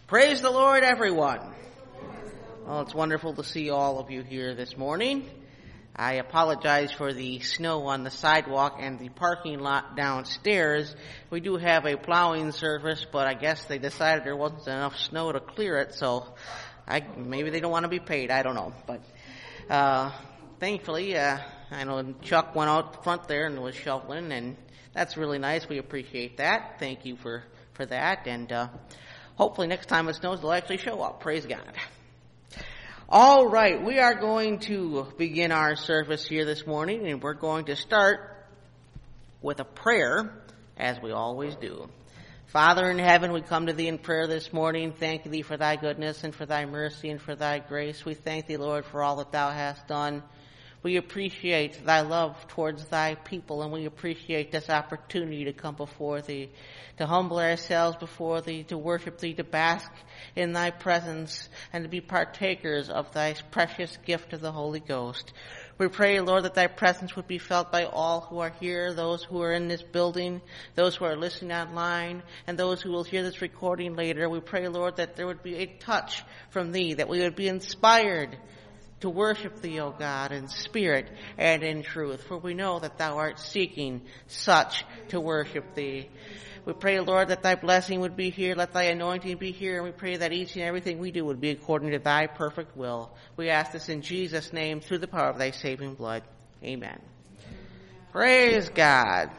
Praise the Lord, everyone. Well, it's wonderful to see all of you here this morning. I apologize for the snow on the sidewalk and the parking lot downstairs. We do have a plowing service, but I guess they decided there wasn't enough snow to clear it, so maybe they don't want to be paid. I don't know. But thankfully, I know Chuck went out front there and was shoveling, and that's really nice. We appreciate that. Thank you for that. And hopefully next time it snows, they'll actually show up. Praise God. All right, we are going to begin our service here this morning, and we're going to start with a prayer, as we always do. Father in heaven, we come to thee in prayer this morning. Thank thee for thy goodness and for thy mercy and for thy grace. We thank thee, Lord, for all that thou hast done. We appreciate thy love towards thy people, and we appreciate this opportunity to come before thee, to humble ourselves before thee, to worship thee, to bask in thy presence, and to be partakers of thy precious gift of the Holy Ghost. We pray, Lord, that thy presence would be felt by all who are here, those who are in this building, those who are listening online, and those who will hear this recording later. We pray, Lord, that there would be a touch from thee, that we would be inspired to worship thee, O God, in spirit and in truth, for we know that thou art seeking such to worship thee. We pray, Lord, that thy blessing would be here, let thy anointing be here, and we pray that each and everything we do would be according to thy perfect will. We ask this in Jesus' name, through the power of thy saving blood. Amen. Praise God.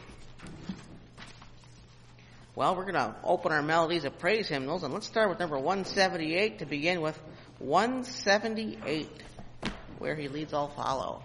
Well, we're going to open our melodies of praise hymnals, and let's start with number 178 to begin with. 178, where he leads all follow.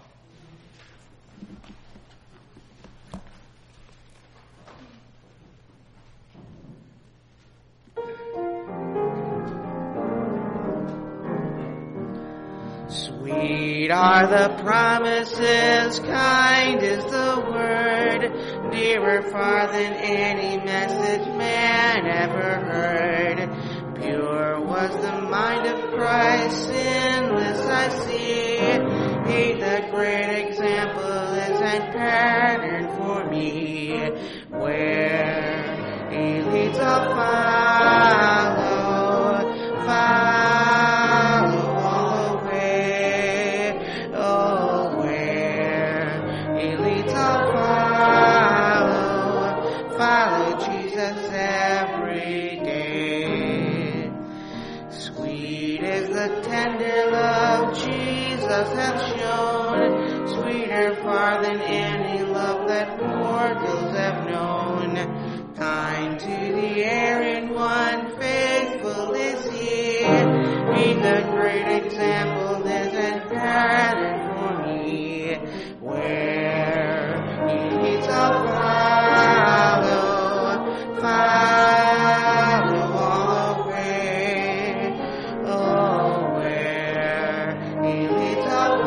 Sweet are the promises, kind is the word, dearer far than any message man ever heard. Pure was the mind of Christ, sinless I see. He the great example is and pattern for me. Where he leads I'll follow all the way. Oh, where he leads I'll follow Jesus every day. Sweet is the tender love Jesus hath shown, sweeter far than any love that mortals have known. Kind to the erring one, faithful is he. He the great example is and pattern for me. Where he leads I'll follow all the way. Oh, where he leads I'll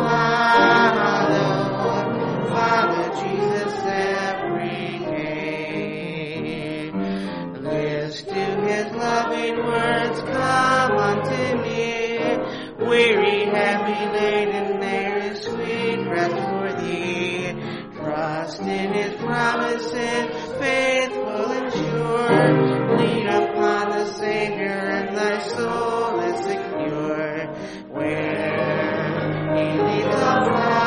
follow Jesus every day. List to his loving words, come unto me. Weary, heavy laden, there is sweet rest for thee. Trust in his promises, faithful and sure. Lean upon the Savior and thy soul is secure. Where he leads I'll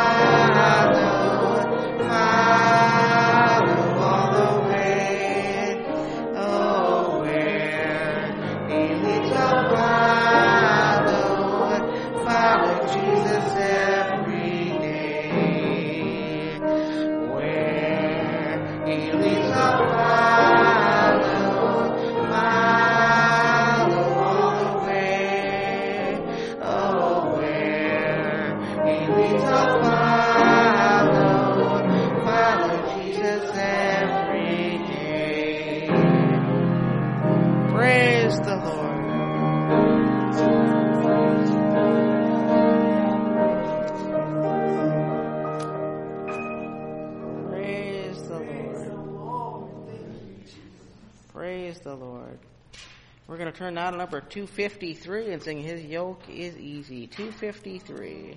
follow all the way. Oh, where he leads I'll follow Jesus every day. Where he leads I'll follow all the way. Oh, where he leads I'll follow Jesus every day. Praise the Lord. Praise the Lord. Praise the Lord. We're going to turn now to number 253 and sing His Yoke is Easy. 253.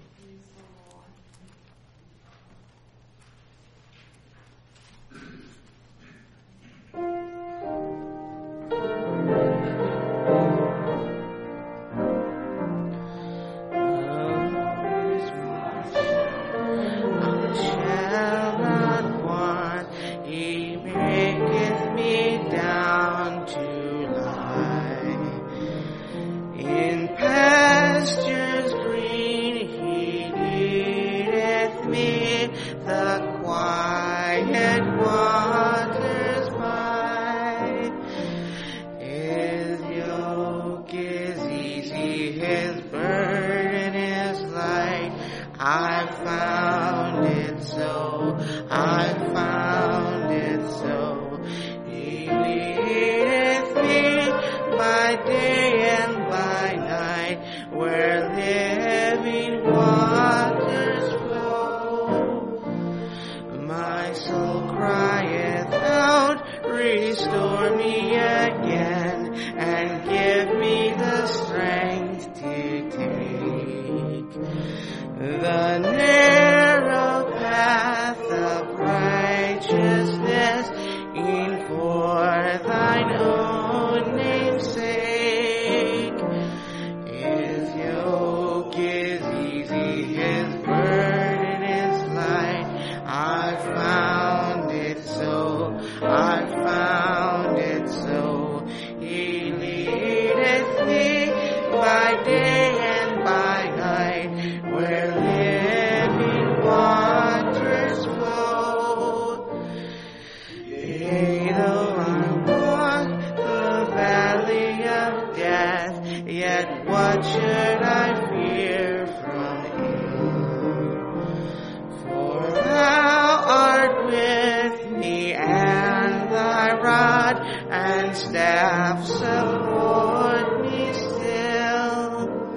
it so. I found it so. He leadeth me by day and by night, where living waters flow. My soul crieth out, restore me again, and give me the strength to take the narrow path of righteousness, in for thine own name's sake. His yoke is easy, his burden is light. I found it so, I found it so. He leadeth me by day and by night, where living waters flow. Yea, though I walk the valley of death, yet what should I fear from evil? For thou art with me, and thy rod and staff support me still.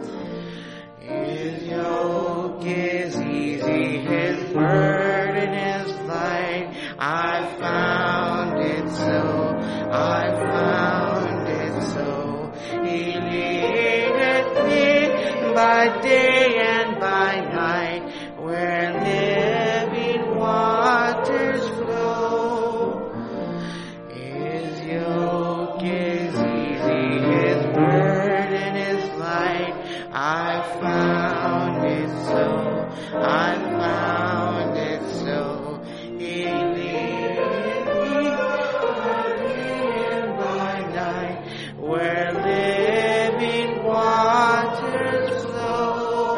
His yoke is easy, his burden is light. I found it so, I found it so. He leadeth me by day and by night, where living waters flow. His yoke is easy, his burden is light. I found it so, I found it so. He leadeth me by day and by night, where living waters flow.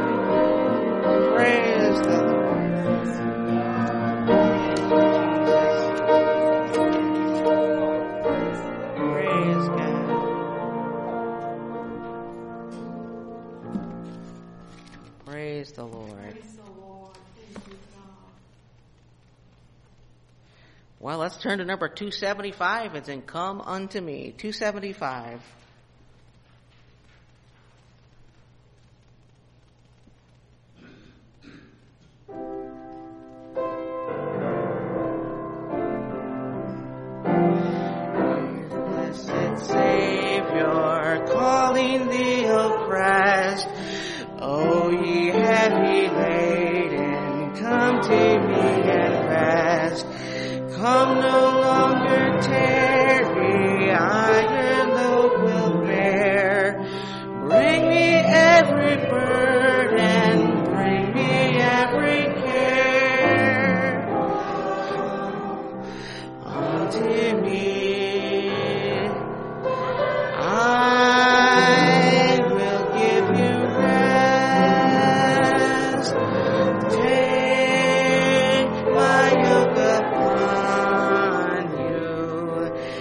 Praise the Lord. Praise God. Praise the Lord. Well, let's turn to number 275. It's in Come Unto Me. 275. Blessed Savior, calling the oppressed, O ye heavy laden, come to me and rest. Come no longer tarry, I your load will bear. Bring me every burden, bring me every care. Unto me, I will give you rest. Take my yoke upon you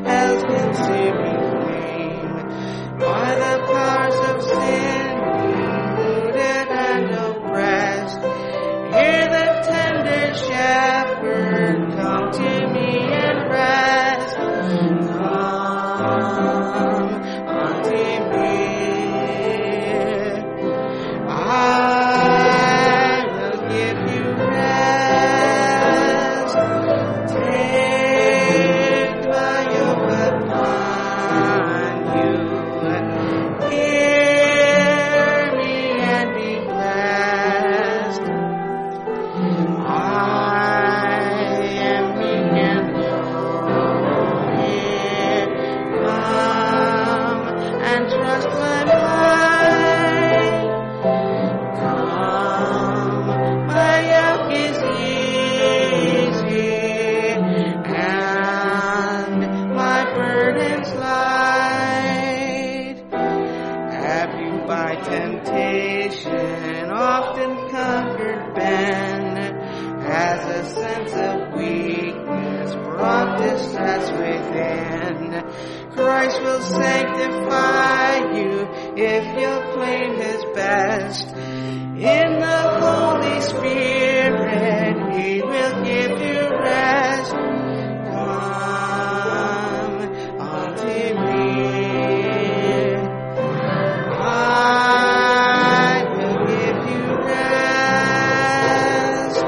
hell's consuming flame. By the powers of sin, deluded and oppressed, hear the tender shepherd come to me and rest. Come unto me. I will give you rest. Take my yoke upon you. Hear me and be blessed. I am meek and lowly. Come and trust my might. Come, my yoke is easy and my burden's light. Have you by temptation often conquered been? Has a sense of weakness brought distress within? Christ will sanctify you if you'll claim his best. In the Holy Spirit, he will give you rest. Come unto me. I will give you rest.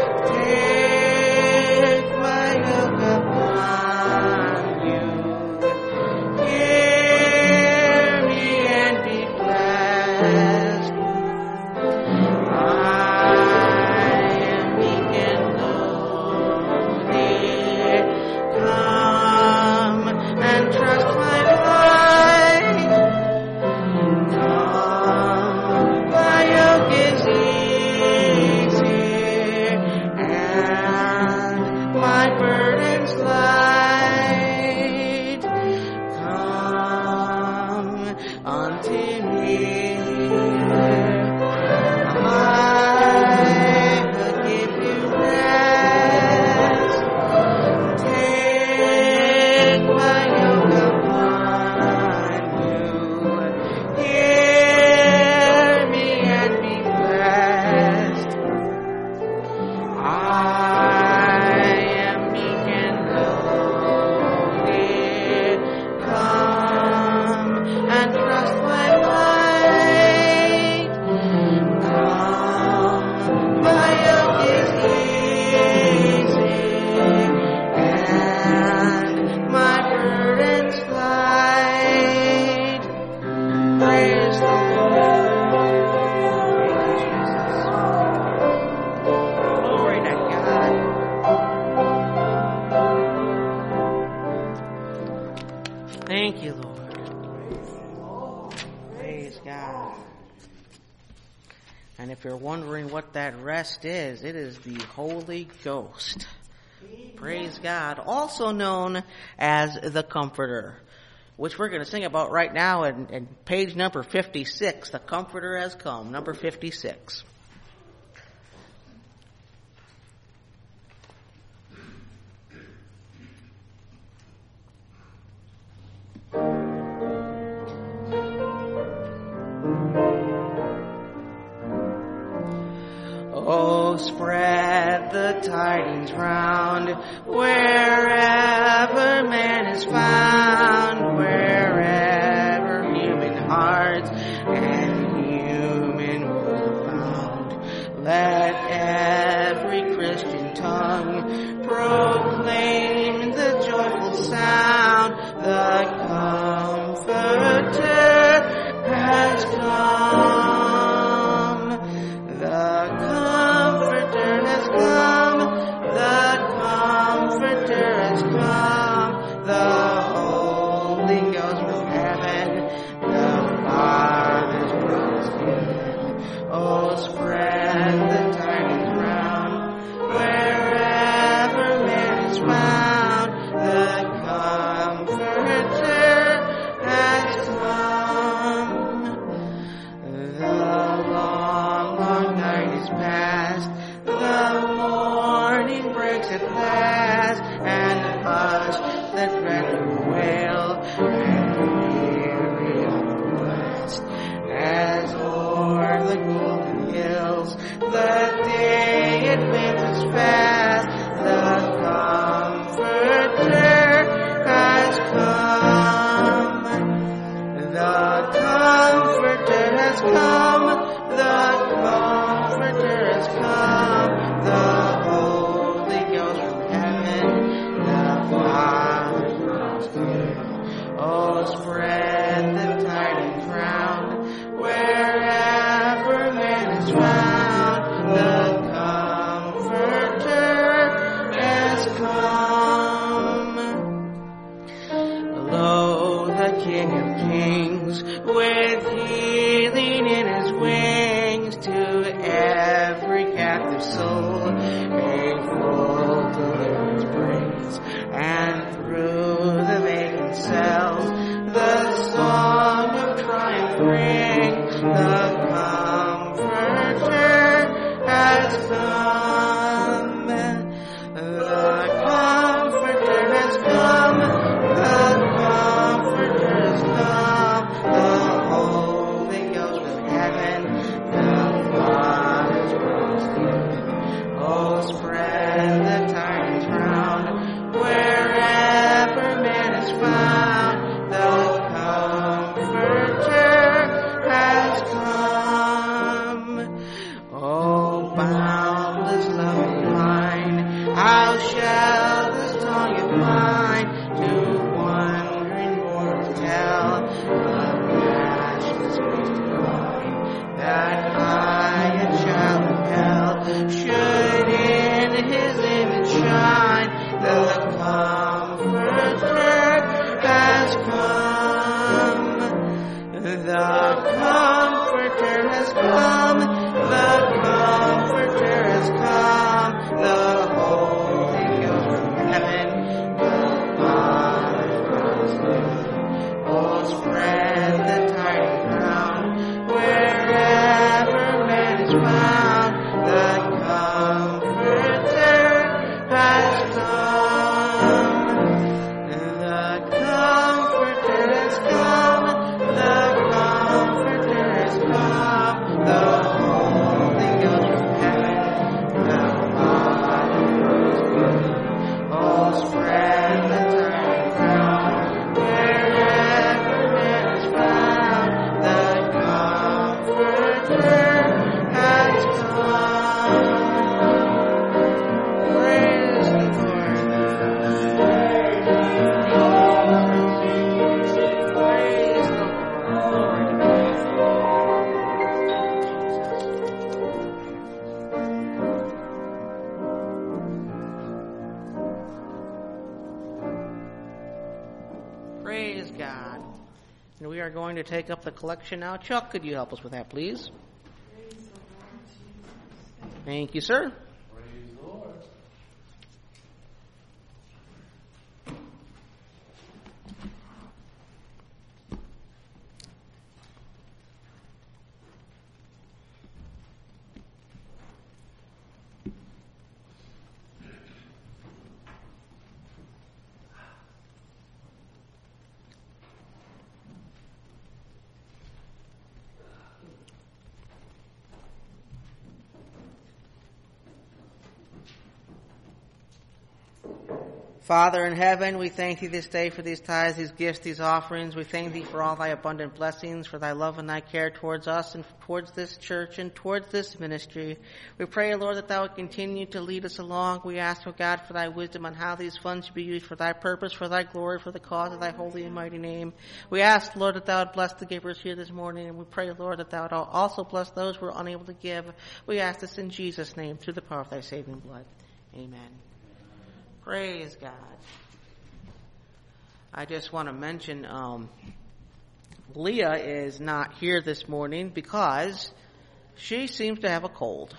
Take my yoke upon you. Hear me and be blessed. I am meek and lowly. Come and trust my might. Come, my yoke is easy and my burden's light. Come unto me. I will give you rest. Take my yoke upon you. Hear me and be blessed. I am meek and lowly. Come and trust my might. Come, my yoke is easy and my burden's light. Praise the Lord. Praise Jesus. Glory to God. Thank you, Lord. Praise God. And if you're wondering what that rest is, it is the Holy Ghost. Praise God. Also known as the Comforter, which we're going to sing about right now in page number 56. The Comforter has come, number 56. Oh, spread the tidings round, wherever man is found, wherever human hearts and human will abound. Let every Christian tongue proclaim the joyful sound, the Comforter has come. The Comforter has come. The Comforter has come. The has come, the Comforter has come, the Holy Ghost from heaven, the Father's promised gift. Oh, spread the tidings round, wherever man is found, the Comforter has come. Lo, the King of Kings, with healing in his wings, to every captive soul a full deliverance brings, and through the vacant cells the song of triumph rings. The Comforter has come. The Comforter has come. The Comforter has come. The Holy Ghost from heaven, the Father's promised gift. Oh, spread the tidings round, wherever man is found, the Comforter has come. Oh, boundless love divine, how shall this tongue of mine to wondering mortals tell the matchless grace divine, that I, a child of hell, should in his image shine. The Comforter has come. The Comforter has come. The Comforter has come. The Holy Ghost from heaven, the Father's promised gift. Oh, spread the tidings round, wherever man is found, the Comforter has come. The Comforter has come. The Comforter has come. The Holy Ghost from heaven, the Father's promised gift. Oh, spread the tidings round, wherever man is found, the Comforter has come. Praise the Lord. Praise the Lord. Praise God. And we are going to take up the collection now. Chuck, could you help us with that, please? Thank you, sir. Praise the Lord. Father in heaven, we thank thee this day for these tithes, these gifts, these offerings. We thank thee for all thy abundant blessings, for thy love and thy care towards us and towards this church and towards this ministry. We pray, Lord, that thou would continue to lead us along. We ask, O God, for thy wisdom on how these funds should be used for thy purpose, for thy glory, for the cause of thy holy and mighty name. We ask, Lord, that thou would bless the givers here this morning, and we pray, Lord, that thou would also bless those who are unable to give. We ask this in Jesus' name, through the power of thy saving blood. Amen. Praise God. I just want to mention Leah is not here this morning because she seems to have a cold.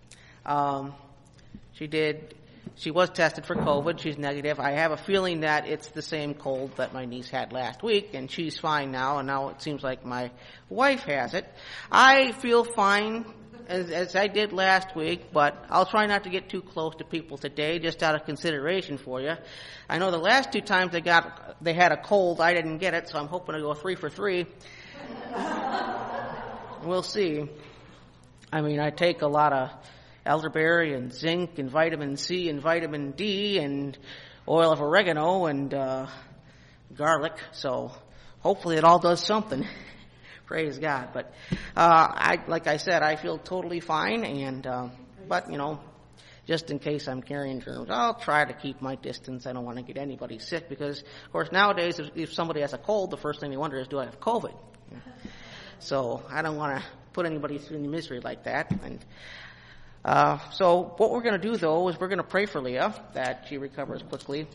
She was tested for COVID. She's negative. I have a feeling that it's the same cold that my niece had last week, and she's fine now, and now it seems like my wife has it. I feel fine as I did last week, but I'll try not to get too close to people today, just out of consideration for you. I know the last two times they had a cold, I didn't get it, so I'm hoping to go 3 for 3. We'll see. I mean, I take a lot of elderberry and zinc and vitamin C and vitamin D and oil of oregano and garlic, so hopefully it all does something. Praise God. But like I said, I feel totally fine, and but just in case I'm carrying germs, I'll try to keep my distance. I don't want to get anybody sick because, of course, nowadays if somebody has a cold, the first thing they wonder is, do I have COVID? So I don't want to put anybody through any misery like that. And so what we're going to do, though, is we're going to pray for Leah that she recovers quickly.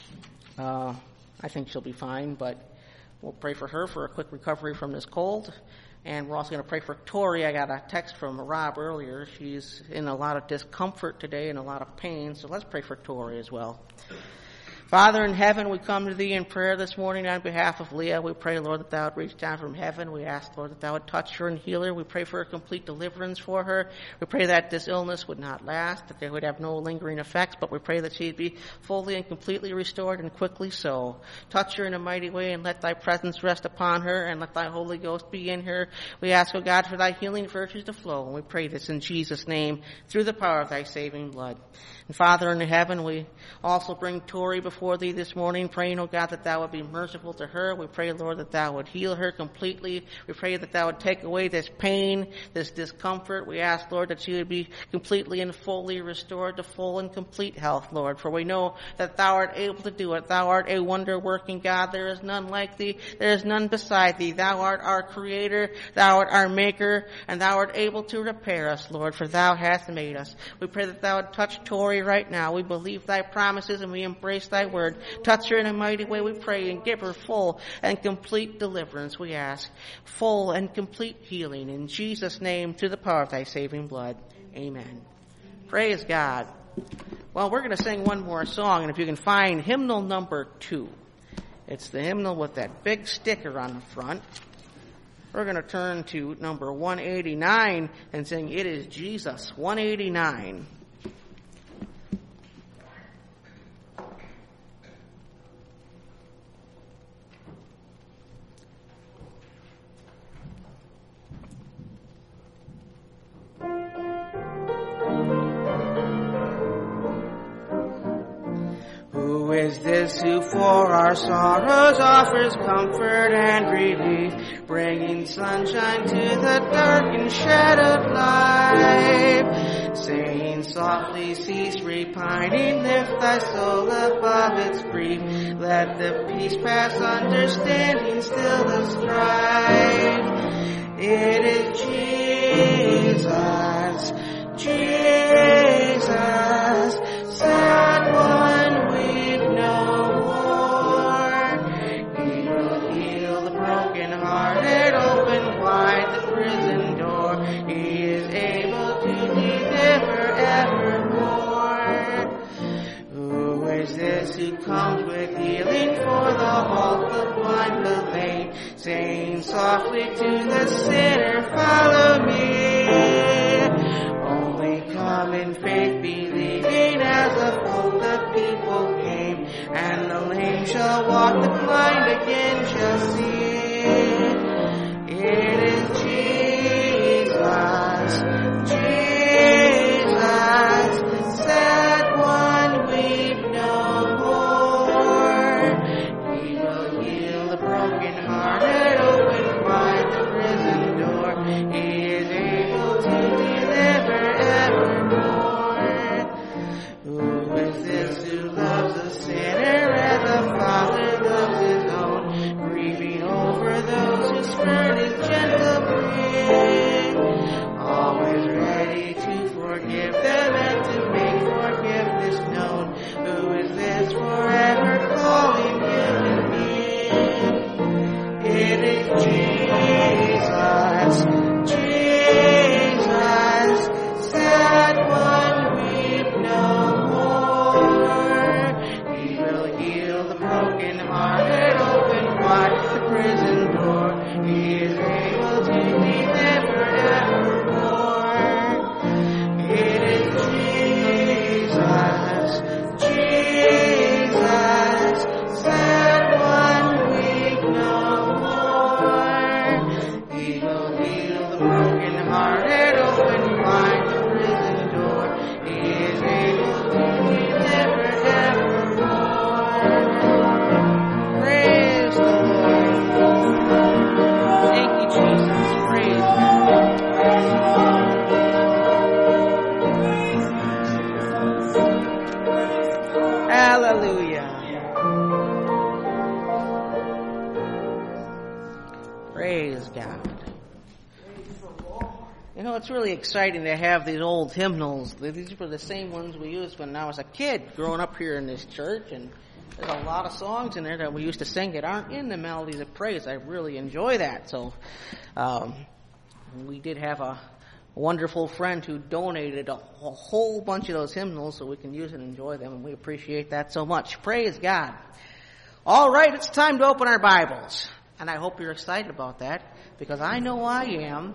I think she'll be fine, but we'll pray for her for a quick recovery from this cold. And we're also going to pray for Tori. I got a text from Rob earlier. She's in a lot of discomfort today and a lot of pain, so let's pray for Tori as well. Father in heaven, we come to thee in prayer this morning on behalf of Leah. We pray, Lord, that thou would reach down from heaven. We ask, Lord, that thou would touch her and heal her. We pray for a complete deliverance for her. We pray that this illness would not last, that there would have no lingering effects, but we pray that she'd be fully and completely restored and quickly so. Touch her in a mighty way and let thy presence rest upon her and let thy Holy Ghost be in her. We ask, O God, for thy healing virtues to flow. And we pray this in Jesus' name through the power of thy saving blood. And Father in heaven, we also bring Tori before thee this morning, praying, O God, that thou would be merciful to her. We pray, Lord, that thou would heal her completely. We pray that thou would take away this pain, this discomfort. We ask, Lord, that she would be completely and fully restored to full and complete health, Lord. For we know that thou art able to do it. Thou art a wonder-working God. There is none like thee. There is none beside thee. Thou art our creator. Thou art our maker. And thou art able to repair us, Lord, for thou hast made us. We pray that thou would touch Tori right now. We believe thy promises and we embrace thy word. Touch her in a mighty way, we pray, and give her full and complete deliverance, we ask. Full and complete healing in Jesus' name through the power of thy saving blood. Amen. Praise God. Well, we're going to sing one more song, and if you can find hymnal number 2. It's the hymnal with that big sticker on the front. We're going to turn to number 189 and sing It Is Jesus, 189. Who is this who for our sorrows offers comfort and relief, bringing sunshine to the dark and shadowed life, saying softly cease repining, lift thy soul above its grief, let the peace pass understanding, still the strife. It is Jesus, Jesus, sad one, weep no more. He will heal the broken-hearted, open wide the prison door. He is able to deliver evermore. Who is this who comes with healing for the halt, the blind, the lame, saying softly to the sinner, follow me. Only come in faith, believing as of old the people came, and the lame shall walk, the blind again shall see. It is Jesus, Jesus, sad one, weep no more. He will heal the broken-hearted, open wide the prison door. He is able to deliver evermore. Who is this who loves the sinner as the Father loves his own, grieving over those who spurn his gentle plea, always ready to forgive them and to make forgiveness known? Who is this forever calling him and me? It is Jesus, Jesus, sad one, weep no more. He will heal the broken-hearted, open wide the prison door. He is able to deliver evermore. It is Jesus, Jesus, sad one, weep no more. He will heal the broken-hearted, open wide the prison door. He is able to deliver evermore. Praise the Lord. Thank Praise God. You know, it's really exciting to have these old hymnals. These were the same ones we used when I was a kid growing up here in this church, and there's a lot of songs in there that we used to sing that aren't in the Melodies of Praise. I really enjoy that. So we did have a wonderful friend who donated a whole bunch of those hymnals so we can use and enjoy them, and we appreciate that so much. Praise God. All right, it's time to open our Bibles. And I hope you're excited about that, because I know I am.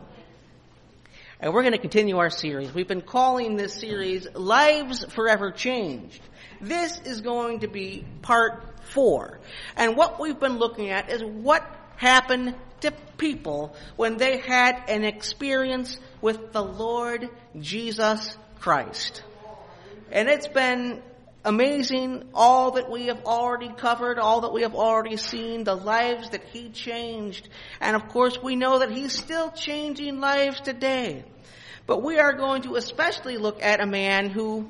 And we're going to continue our series. We've been calling this series Lives Forever Changed. This is going to be part 4. And what we've been looking at is what happened to people when they had an experience with the Lord Jesus Christ. And it's been amazing, all that we have already covered, all that we have already seen, the lives that he changed. And of course, we know that he's still changing lives today. But we are going to especially look at a man who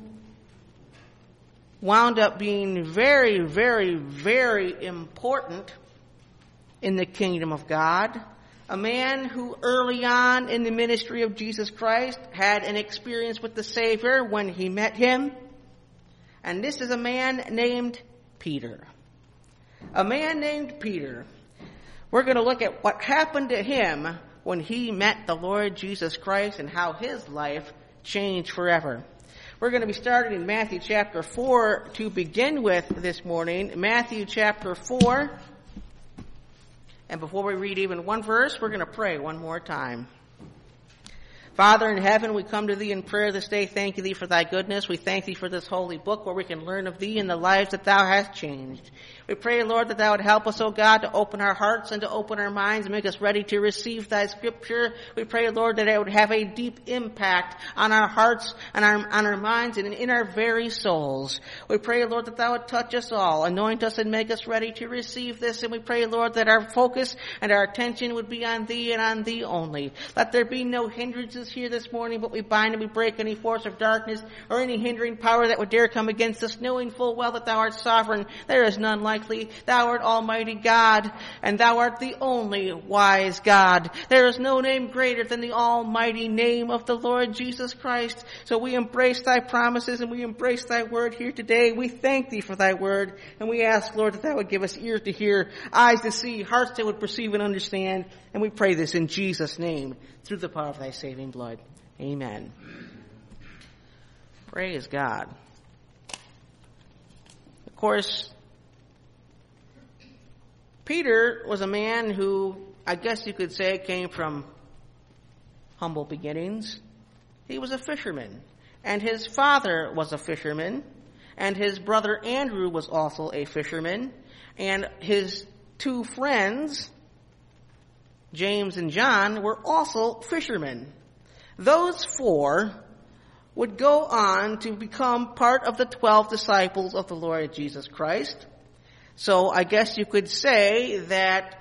wound up being very, very, very important in the kingdom of God. A man who early on in the ministry of Jesus Christ had an experience with the Savior when he met him. And this is a man named Peter. A man named Peter. We're going to look at what happened to him when he met the Lord Jesus Christ and how his life changed forever. We're going to be starting in Matthew chapter 4 to begin with this morning. Matthew chapter 4. And before we read even one verse, we're going to pray one more time. Father in heaven, we come to thee in prayer this day, thanking thee for thy goodness. We thank thee for this holy book where we can learn of thee and the lives that thou hast changed. We pray, Lord, that thou would help us, O God, to open our hearts and to open our minds and make us ready to receive thy scripture. We pray, Lord, that it would have a deep impact on our hearts and on our minds and in our very souls. We pray, Lord, that thou would touch us all, anoint us and make us ready to receive this. And we pray, Lord, that our focus and our attention would be on thee and on thee only. Let there be no hindrances here this morning, but we bind and we break any force of darkness or any hindering power that would dare come against us, knowing full well that thou art sovereign. There is none like thee. Thou art Almighty God, and thou art the only wise God. There is no name greater than the almighty name of the Lord Jesus Christ. So we embrace thy promises and we embrace thy word here today. We thank thee for thy word, and we ask, Lord, that thou would give us ears to hear, eyes to see, hearts that would perceive and understand. And we pray this in Jesus' name, through the power of thy saving blood. Amen. Praise God. Of course, Peter was a man who, I guess you could say, came from humble beginnings. He was a fisherman, and his father was a fisherman, and his brother Andrew was also a fisherman, and his 2 friends, James and John, were also fishermen. Those 4 would go on to become part of the 12 disciples of the Lord Jesus Christ. So I guess you could say that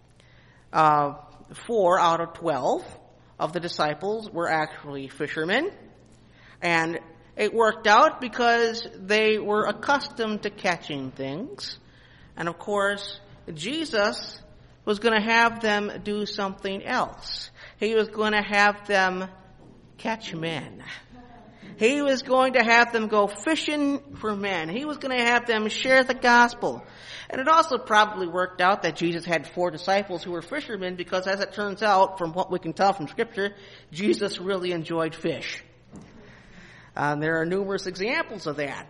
4 out of 12 of the disciples were actually fishermen. And it worked out because they were accustomed to catching things. And of course, Jesus was going to have them do something else. He was going to have them catch men. He was going to have them go fishing for men. He was going to have them share the gospel. And it also probably worked out that Jesus had 4 disciples who were fishermen, because as it turns out, from what we can tell from Scripture, Jesus really enjoyed fish. There are numerous examples of that.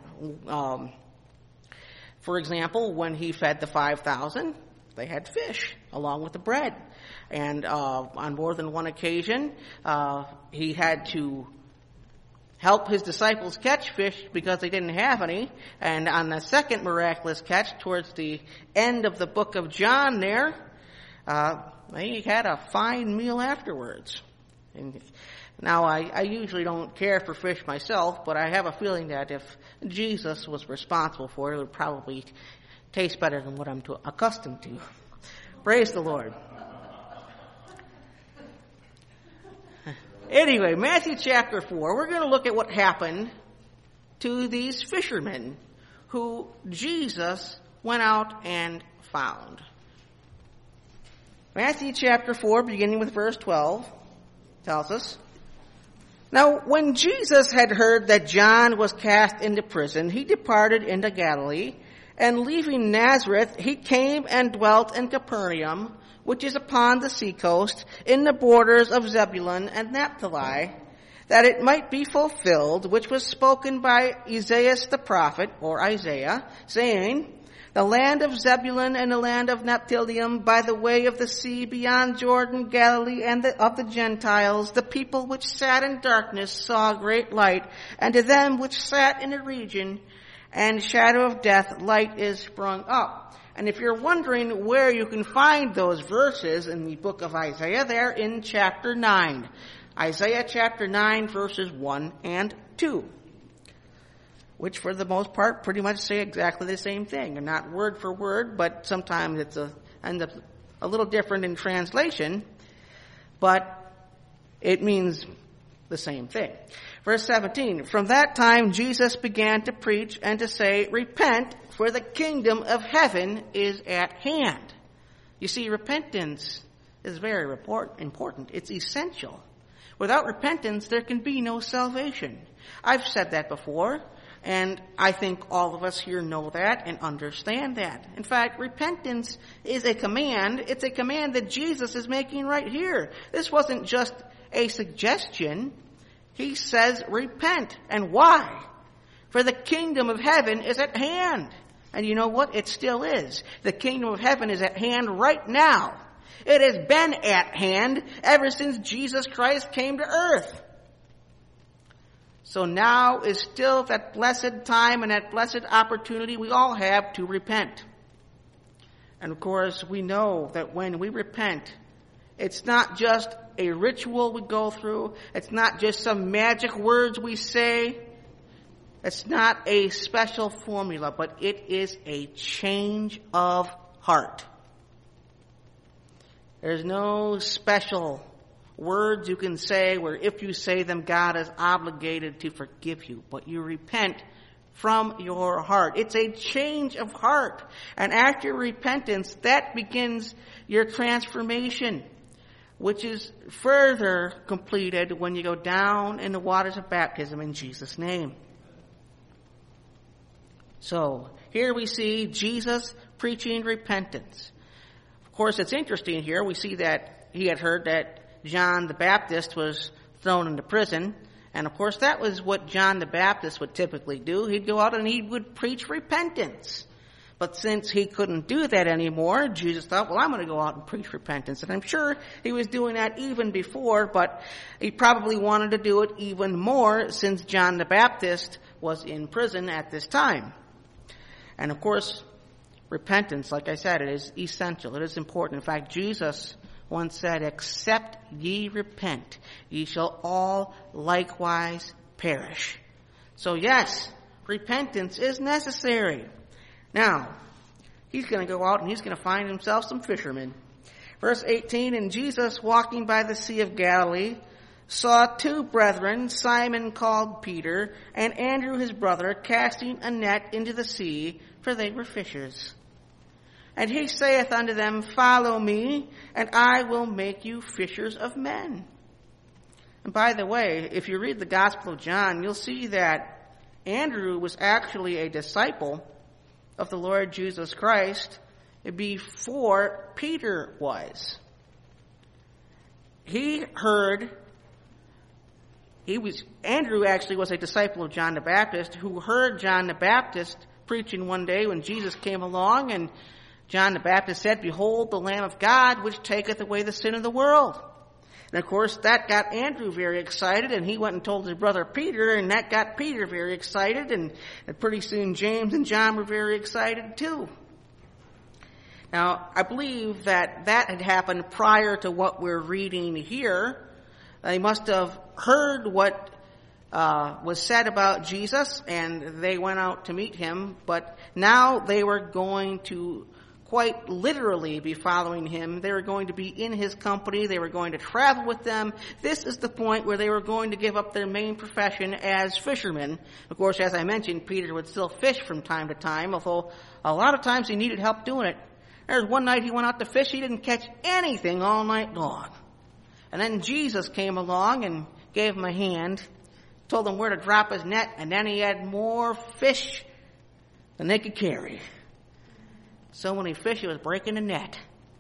For example, when he fed the 5,000, they had fish along with the bread. And on more than one occasion, he had to help his disciples catch fish because they didn't have any. And on the second miraculous catch, towards the end of the book of John there, he had a fine meal afterwards. And now, I usually don't care for fish myself, but I have a feeling that if Jesus was responsible for it, it would probably taste better than what I'm accustomed to. Praise the Lord. Anyway, Matthew chapter 4, we're going to look at what happened to these fishermen who Jesus went out and found. Matthew chapter 4, beginning with verse 12, tells us, "Now when Jesus had heard that John was cast into prison, he departed into Galilee, and leaving Nazareth, he came and dwelt in Capernaum, which is upon the seacoast, in the borders of Zebulun and Naphtali, that it might be fulfilled, which was spoken by Isaiah the prophet," or Isaiah, saying, "The land of Zebulun and the land of Naphtali, by the way of the sea, beyond Jordan, Galilee, and of the Gentiles, the people which sat in darkness saw great light, and to them which sat in the region and shadow of death, light is sprung up." And if you're wondering where you can find those verses in the book of Isaiah, they're in chapter 9. Isaiah chapter 9, verses 1 and 2. Which for the most part pretty much say exactly the same thing. And not word for word, but sometimes it's ends up a little different in translation, but it means the same thing. Verse 17, "From that time Jesus began to preach and to say, 'Repent, for the kingdom of heaven is at hand.'" You see, repentance is very important. It's essential. Without repentance, there can be no salvation. I've said that before. And I think all of us here know that and understand that. In fact, repentance is a command. It's a command that Jesus is making right here. This wasn't just a suggestion. He says, repent. And why? For the kingdom of heaven is at hand. And you know what? It still is. The kingdom of heaven is at hand right now. It has been at hand ever since Jesus Christ came to earth. So now is still that blessed time and that blessed opportunity we all have to repent. And of course, we know that when we repent, it's not just a ritual we go through. It's not just some magic words we say. It's not a special formula, but it is a change of heart. There's no special words you can say where if you say them, God is obligated to forgive you. But you repent from your heart. It's a change of heart. And after repentance, that begins your transformation, which is further completed when you go down in the waters of baptism in Jesus' name. So, here we see Jesus preaching repentance. Of course, it's interesting here. We see that he had heard that John the Baptist was thrown into prison. And of course, that was what John the Baptist would typically do. He'd go out and he would preach repentance. But since he couldn't do that anymore, Jesus thought, well, I'm going to go out and preach repentance. And I'm sure he was doing that even before, but he probably wanted to do it even more since John the Baptist was in prison at this time. And of course, repentance, like I said, it is essential. It is important. In fact, Jesus once said, "Except ye repent, ye shall all likewise perish." So yes, repentance is necessary. Now, he's going to go out and he's going to find himself some fishermen. Verse 18, "And Jesus, walking by the Sea of Galilee, saw two brethren, Simon called Peter, and Andrew his brother, casting a net into the sea, for they were fishers. And he saith unto them, Follow me, and I will make you fishers of men." And by the way, if you read the Gospel of John, you'll see that Andrew was actually a disciple of the Lord Jesus Christ before Peter was. Andrew actually was a disciple of John the Baptist who heard John the Baptist preaching one day when Jesus came along, and John the Baptist said, "Behold the Lamb of God, which taketh away the sin of the world." And of course, that got Andrew very excited, and he went and told his brother Peter, and that got Peter very excited, and pretty soon James and John were very excited too. Now, I believe that had happened prior to what we're reading here. They must have heard what was said about Jesus, and they went out to meet him, but now they were going to quite literally be following him. They were going to be in his company. They were going to travel with them. This is the point where they were going to give up their main profession as fishermen. Of course, as I mentioned, Peter would still fish from time to time, although a lot of times he needed help doing it. There's one night he went out to fish. He didn't catch anything all night long. And then Jesus came along and gave him a hand, told him where to drop his net, and then he had more fish than they could carry. So many fish, he was breaking the net.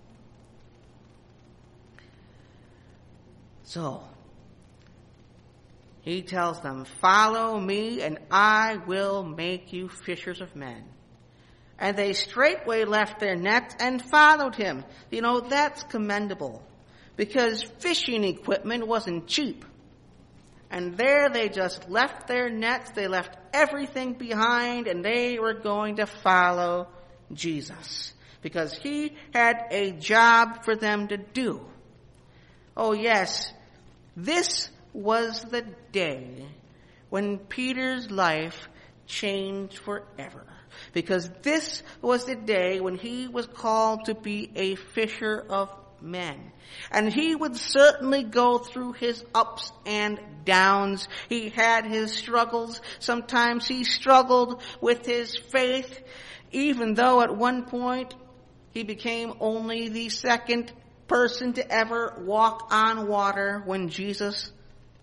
So, he tells them, follow me and I will make you fishers of men. And they straightway left their nets and followed him. You know, that's commendable because fishing equipment wasn't cheap. And there they just left their nets, they left everything behind, and they were going to follow Jesus because he had a job for them to do. Oh yes, this was the day when Peter's life changed forever. Because this was the day when he was called to be a fisher of men. And he would certainly go through his ups and downs. He had his struggles. Sometimes he struggled with his faith, even though at one point he became only the second person to ever walk on water when Jesus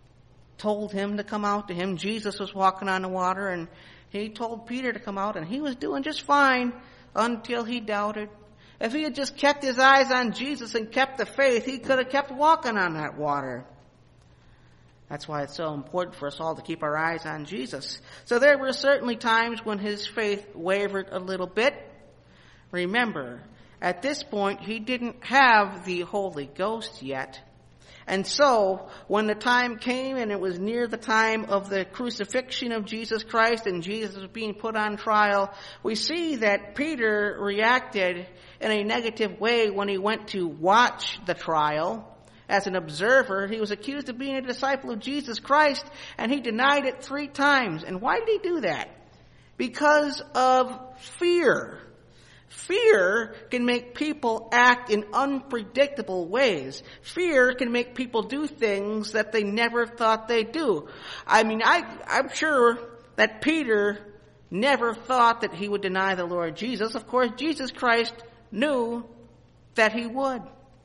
told him to come out to him. Jesus was walking on the water and he told Peter to come out, and he was doing just fine until he doubted. If he had just kept his eyes on Jesus and kept the faith, he could have kept walking on that water. That's why it's so important for us all to keep our eyes on Jesus. So there were certainly times when his faith wavered a little bit. Remember, at this point, he didn't have the Holy Ghost yet. And so, when the time came and it was near the time of the crucifixion of Jesus Christ and Jesus was being put on trial, we see that Peter reacted in a negative way when he went to watch the trial. As an observer, he was accused of being a disciple of Jesus Christ, and he denied it 3 times. And why did he do that? Because of fear. Fear can make people act in unpredictable ways. Fear can make people do things that they never thought they'd do. I mean, I'm sure that Peter never thought that he would deny the Lord Jesus. Of course, Jesus Christ knew that he would.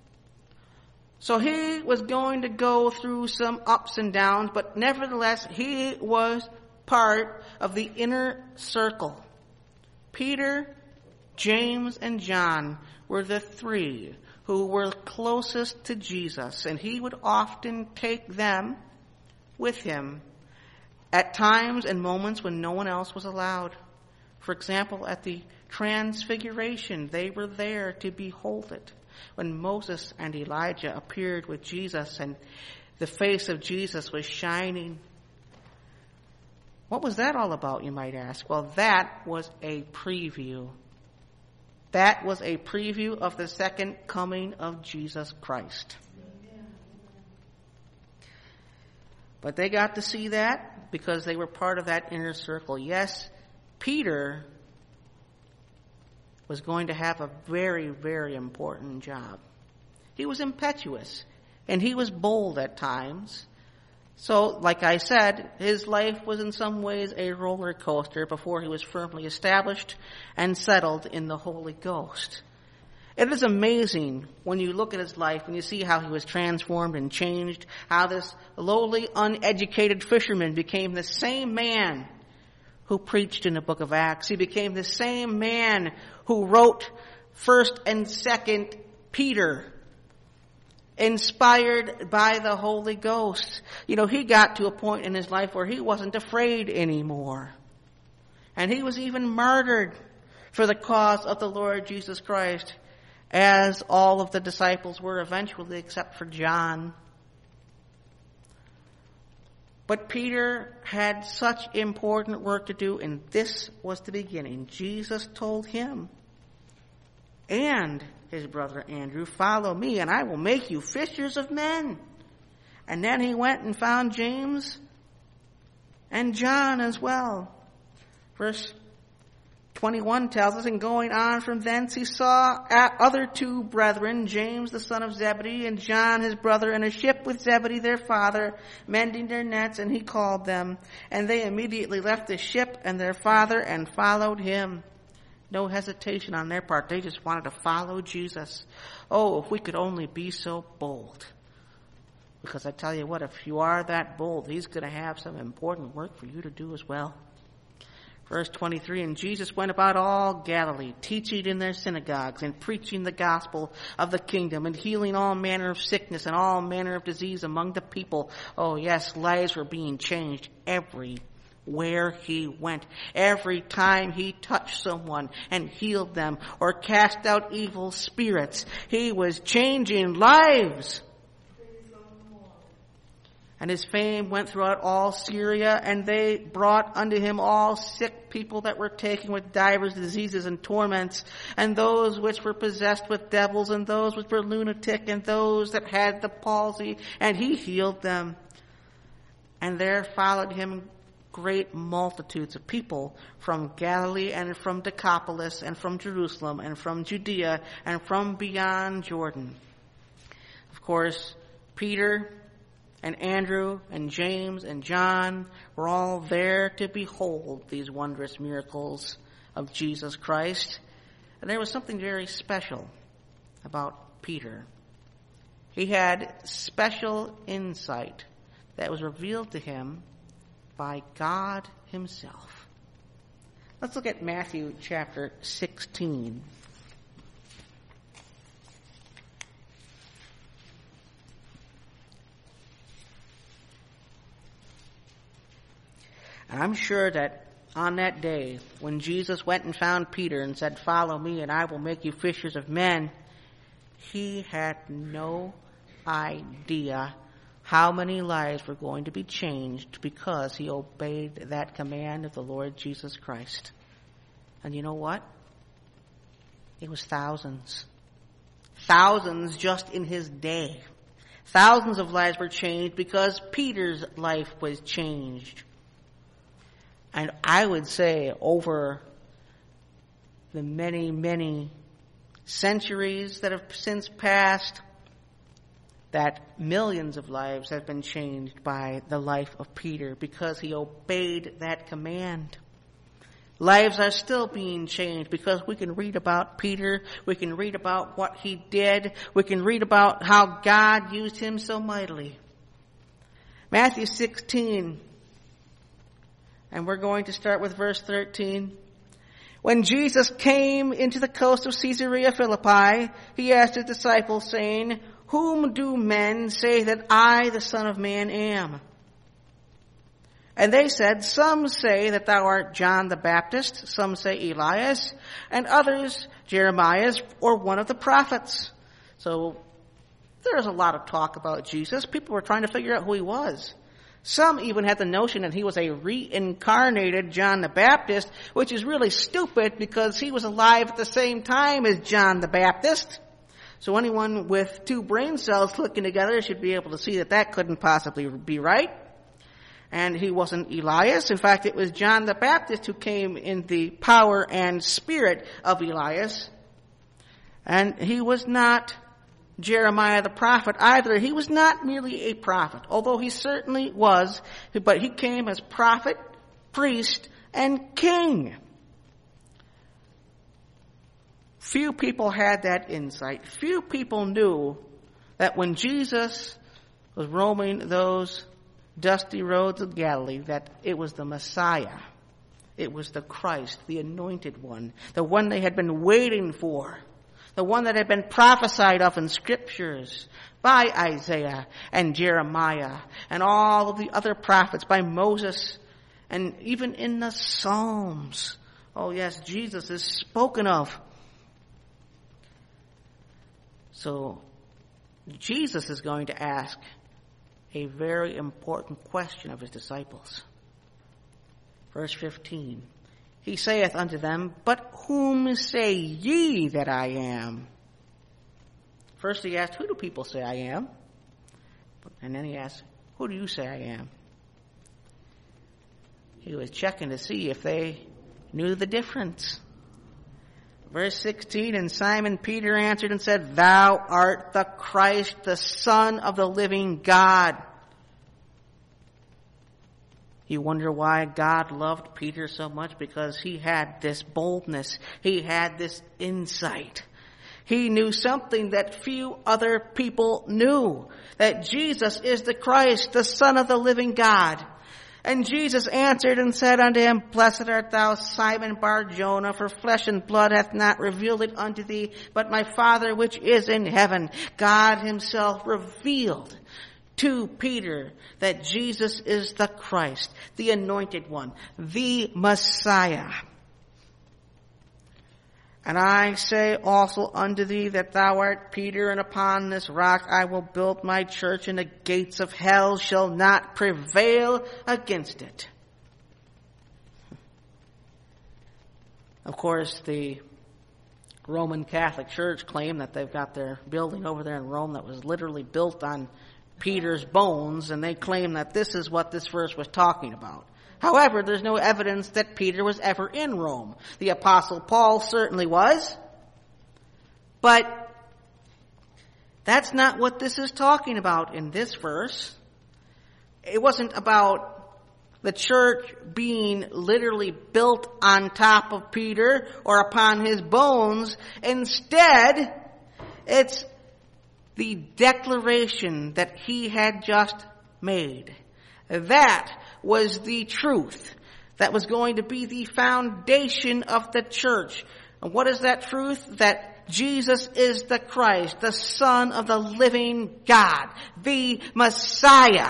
So he was going to go through some ups and downs, but nevertheless, he was part of the inner circle. Peter, James, and John were the 3 who were closest to Jesus, and he would often take them with him at times and moments when no one else was allowed. For example, at the Transfiguration, they were there to behold it. When Moses and Elijah appeared with Jesus and the face of Jesus was shining. What was that all about, you might ask? Well, that was a preview. That was a preview of the second coming of Jesus Christ. But they got to see that because they were part of that inner circle. Yes, Peter was going to have a very, very important job. He was impetuous and he was bold at times. So, like I said, his life was in some ways a roller coaster before he was firmly established and settled in the Holy Ghost. It is amazing when you look at his life and you see how he was transformed and changed, how this lowly, uneducated fisherman became the same man who preached in the book of Acts. He became the same man who wrote 1st and 2nd Peter, inspired by the Holy Ghost. You know, he got to a point in his life where he wasn't afraid anymore. And he was even martyred for the cause of the Lord Jesus Christ, as all of the disciples were eventually, except for John. But Peter had such important work to do, and this was the beginning. Jesus told him and his brother Andrew, follow me and I will make you fishers of men. And then he went and found James and John as well. Verse 21 tells us, and going on from thence he saw other 2 brethren, James the son of Zebedee and John his brother, in a ship with Zebedee their father, mending their nets, and he called them. And they immediately left the ship and their father and followed him. No hesitation on their part. They just wanted to follow Jesus. Oh, if we could only be so bold. Because I tell you what, if you are that bold, he's going to have some important work for you to do as well. Verse 23, and Jesus went about all Galilee, teaching in their synagogues and preaching the gospel of the kingdom and healing all manner of sickness and all manner of disease among the people. Oh yes, lives were being changed everywhere he went. Every time he touched someone and healed them or cast out evil spirits, he was changing lives. And his fame went throughout all Syria, and they brought unto him all sick people that were taken with divers diseases and torments, and those which were possessed with devils, and those which were lunatic, and those that had the palsy, and he healed them. And there followed him great multitudes of people from Galilee, and from Decapolis, and from Jerusalem, and from Judea, and from beyond Jordan. Of course, Peter and Andrew and James and John were all there to behold these wondrous miracles of Jesus Christ. And there was something very special about Peter. He had special insight that was revealed to him by God himself. Let's look at Matthew chapter 16. And I'm sure that on that day, when Jesus went and found Peter and said, "Follow me and I will make you fishers of men," he had no idea how many lives were going to be changed because he obeyed that command of the Lord Jesus Christ. And you know what? It was thousands. Thousands just in his day. Thousands of lives were changed because Peter's life was changed. And I would say over the many, many centuries that have since passed, that millions of lives have been changed by the life of Peter because he obeyed that command. Lives are still being changed because we can read about Peter, we can read about what he did, we can read about how God used him so mightily. Matthew 16, and we're going to start with verse 13. When Jesus came into the coast of Caesarea Philippi, he asked his disciples, saying, "Whom do men say that I, the Son of Man, am?" And they said, "Some say that thou art John the Baptist, some say Elias, and others Jeremiah or one of the prophets." So there's a lot of talk about Jesus. People were trying to figure out who he was. Some even had the notion that he was a reincarnated John the Baptist, which is really stupid because he was alive at the same time as John the Baptist. So anyone with two brain cells clicking together should be able to see that that couldn't possibly be right. And he wasn't Elias. In fact, it was John the Baptist who came in the power and spirit of Elias. And he was not Jeremiah the prophet either. He was not merely a prophet, although he certainly was, but he came as prophet, priest, and king. Few people had that insight. Few people knew that when Jesus was roaming those dusty roads of Galilee, that it was the Messiah. It was the Christ, the anointed one, the one they had been waiting for. The one that had been prophesied of in scriptures by Isaiah and Jeremiah and all of the other prophets, by Moses and even in the Psalms. Oh yes, Jesus is spoken of. So Jesus is going to ask a very important question of his disciples. Verse 15. He saith unto them, "But whom say ye that I am?" First he asked, "Who do people say I am?" And then he asked, "Who do you say I am?" He was checking to see if they knew the difference. Verse 16, and Simon Peter answered and said, "Thou art the Christ, the Son of the living God." You wonder why God loved Peter so much? Because he had this boldness. He had this insight. He knew something that few other people knew. That Jesus is the Christ, the Son of the living God. And Jesus answered and said unto him, Blessed art thou, Simon Bar-Jonah, for flesh and blood hath not revealed it unto thee, but my Father which is in heaven. God himself revealed to Peter that Jesus is the Christ, the anointed one, the Messiah. And I say also unto thee that thou art Peter, and upon this rock I will build my church, and the gates of hell shall not prevail against it. Of course, the Roman Catholic Church claim that they've got their building over there in Rome that was literally built on Peter's bones, and they claim that this is what this verse was talking about. However, there's no evidence that Peter was ever in Rome. The Apostle Paul certainly was. But that's not what this is talking about in this verse. It wasn't about the church being literally built on top of Peter or upon his bones. Instead, it's the declaration that he had just made. That was the truth that was going to be the foundation of the church. And what is that truth? That Jesus is the Christ, the Son of the living God, the Messiah.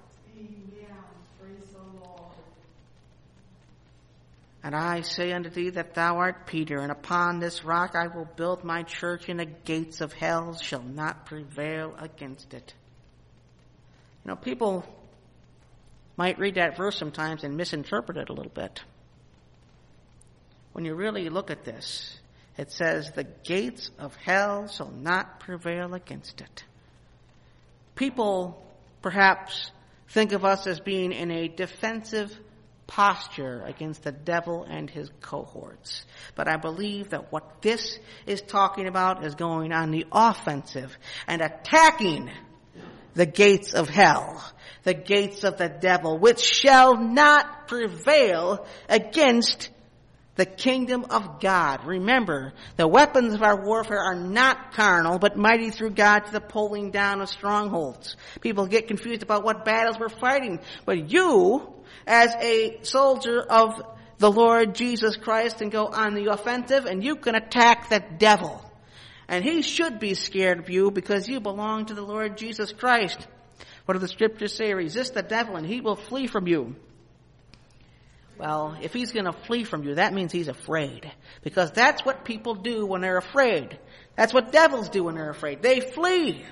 And I say unto thee that thou art Peter, and upon this rock I will build my church, and the gates of hell shall not prevail against it. You know, people might read that verse sometimes and misinterpret it a little bit. When you really look at this, it says, the gates of hell shall not prevail against it. People perhaps think of us as being in a defensive posture against the devil and his cohorts. But I believe that what this is talking about is going on the offensive and attacking the gates of hell, the gates of the devil, which shall not prevail against the kingdom of God. Remember, the weapons of our warfare are not carnal, but mighty through God to the pulling down of strongholds. People get confused about what battles we're fighting. But you, as a soldier of the Lord Jesus Christ, can go on the offensive, and you can attack the devil. And he should be scared of you because you belong to the Lord Jesus Christ. What do the scriptures say? Resist the devil and he will flee from you. Well, if he's going to flee from you, that means he's afraid. Because that's what people do when they're afraid. That's what devils do when they're afraid. They flee.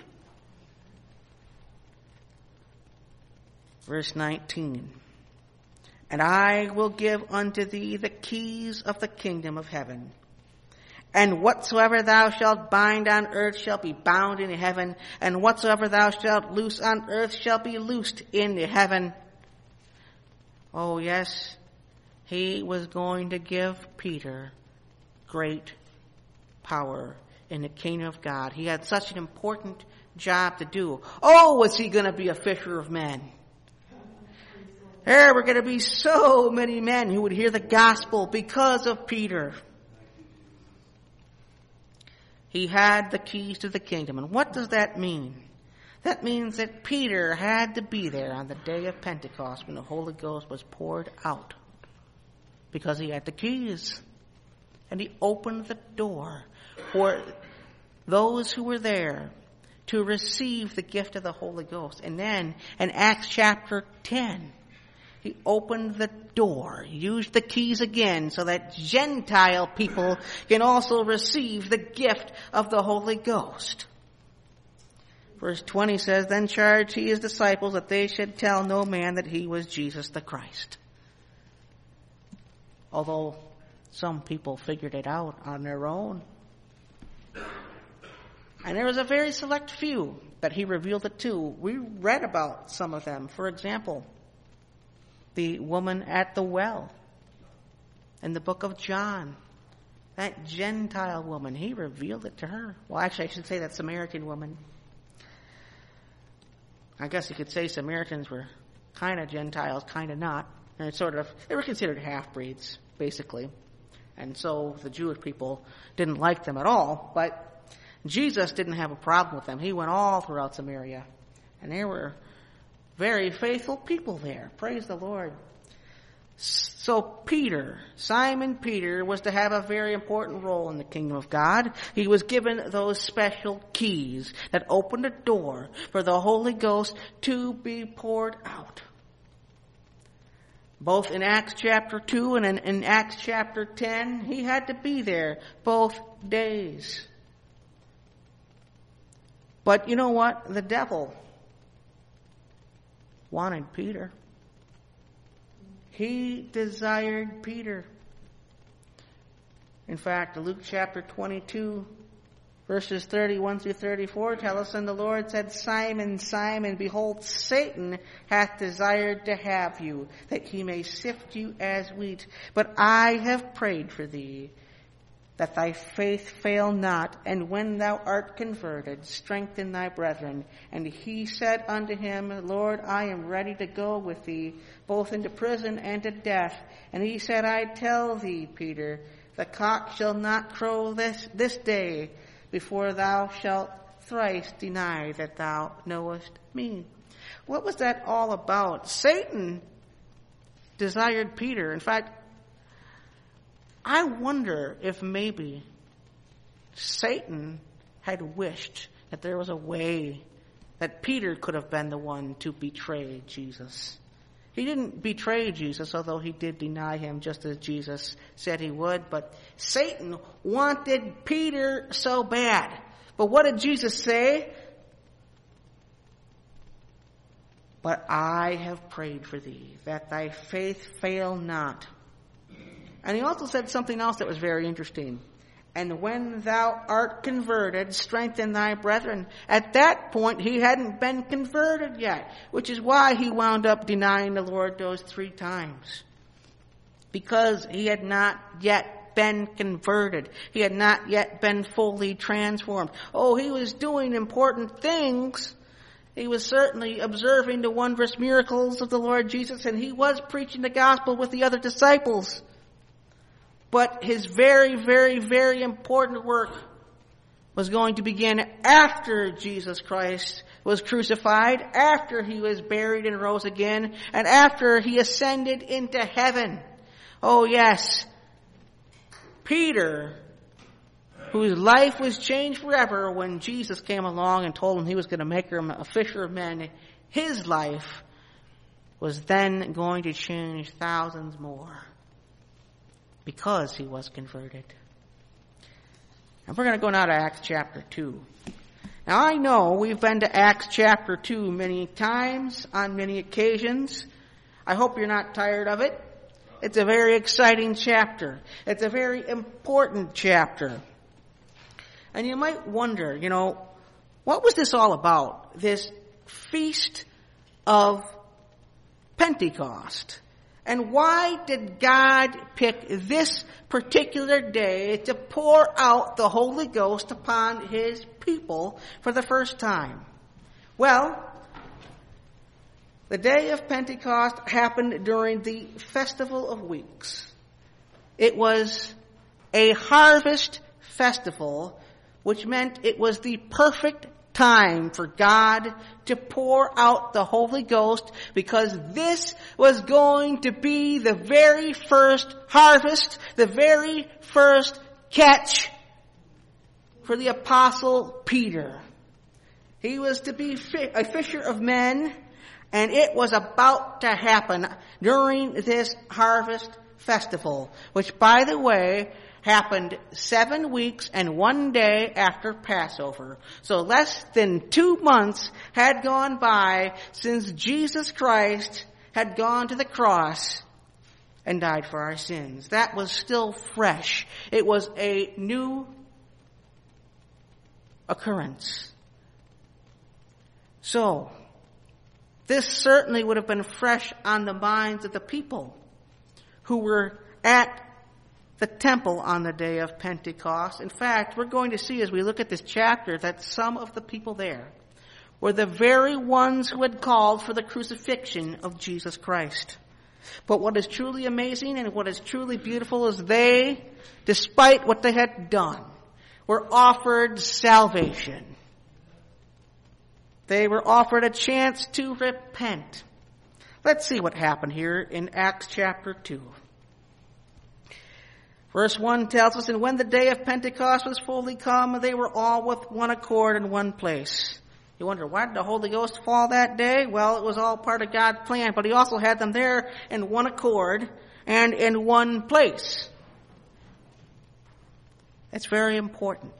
Verse 19. And I will give unto thee the keys of the kingdom of heaven. And whatsoever thou shalt bind on earth shall be bound in heaven, and whatsoever thou shalt loose on earth shall be loosed in heaven. Oh yes, he was going to give Peter great power in the kingdom of God. He had such an important job to do. Oh, was he going to be a fisher of men? There were going to be so many men who would hear the gospel because of Peter. He had the keys to the kingdom. And what does that mean? That means that Peter had to be there on the day of Pentecost when the Holy Ghost was poured out. Because he had the keys. And he opened the door for those who were there to receive the gift of the Holy Ghost. And then in Acts chapter 10, he opened the door, used the keys again so that Gentile people can also receive the gift of the Holy Ghost. Verse 20 says, Then charged he his disciples that they should tell no man that he was Jesus the Christ. Although some people figured it out on their own. And there was a very select few that he revealed it to. We read about some of them. For example, the woman at the well in the book of John. That Gentile woman, he revealed it to her. Well, actually, I should say that Samaritan woman. I guess you could say Samaritans were kind of Gentiles, kind of not. And they were considered half-breeds, basically. And so the Jewish people didn't like them at all. But Jesus didn't have a problem with them. He went all throughout Samaria. And there were very faithful people there. Praise the Lord. So Simon Peter, was to have a very important role in the kingdom of God. He was given those special keys that opened a door for the Holy Ghost to be poured out. Both in Acts chapter 2 and in Acts chapter 10, he had to be there both days. But you know what? The devil wanted Peter. He desired Peter. In fact, Luke chapter 22, verses 31 through 34 tell us, and the Lord said, Simon, Simon, behold, Satan hath desired to have you, that he may sift you as wheat. But I have prayed for thee, that thy faith fail not, and when thou art converted, strengthen thy brethren. And he said unto him, Lord, I am ready to go with thee, both into prison and to death. And he said, I tell thee, Peter, the cock shall not crow this day before thou shalt thrice deny that thou knowest me. What was that all about? Satan desired Peter. In fact, I wonder if maybe Satan had wished that there was a way that Peter could have been the one to betray Jesus. He didn't betray Jesus, although he did deny him just as Jesus said he would. But Satan wanted Peter so bad. But what did Jesus say? But I have prayed for thee, that thy faith fail not. And he also said something else that was very interesting. And when thou art converted, strengthen thy brethren. At that point, he hadn't been converted yet, which is why he wound up denying the Lord those 3 times. Because he had not yet been converted. He had not yet been fully transformed. Oh, he was doing important things. He was certainly observing the wondrous miracles of the Lord Jesus, and he was preaching the gospel with the other disciples. But his very, very, very important work was going to begin after Jesus Christ was crucified, after he was buried and rose again, and after he ascended into heaven. Oh yes, Peter, whose life was changed forever when Jesus came along and told him he was going to make him a fisher of men, his life was then going to change thousands more. Because he was converted. And we're going to go now to Acts chapter 2. Now I know we've been to Acts chapter 2 many times, on many occasions. I hope you're not tired of it. It's a very exciting chapter. It's a very important chapter. And you might wonder, what was this all about? This feast of Pentecost. And why did God pick this particular day to pour out the Holy Ghost upon his people for the first time? Well, the day of Pentecost happened during the Festival of Weeks. It was a harvest festival, which meant it was the perfect time for God to pour out the Holy Ghost, because this was going to be the very first harvest, the very first catch for the Apostle Peter. He was to be a fisher of men, and it was about to happen during this harvest festival, which, by the way, happened 7 weeks and 1 day after Passover. So less than 2 months had gone by since Jesus Christ had gone to the cross and died for our sins. That was still fresh. It was a new occurrence. So, this certainly would have been fresh on the minds of the people who were at the temple on the day of Pentecost. In fact, we're going to see as we look at this chapter that some of the people there were the very ones who had called for the crucifixion of Jesus Christ. But what is truly amazing and what is truly beautiful is they, despite what they had done, were offered salvation. They were offered a chance to repent. Let's see what happened here in Acts chapter 2. Verse 1 tells us, and when the day of Pentecost was fully come, they were all with one accord in one place. You wonder, why did the Holy Ghost fall that day? Well, it was all part of God's plan, but he also had them there in one accord and in one place. It's very important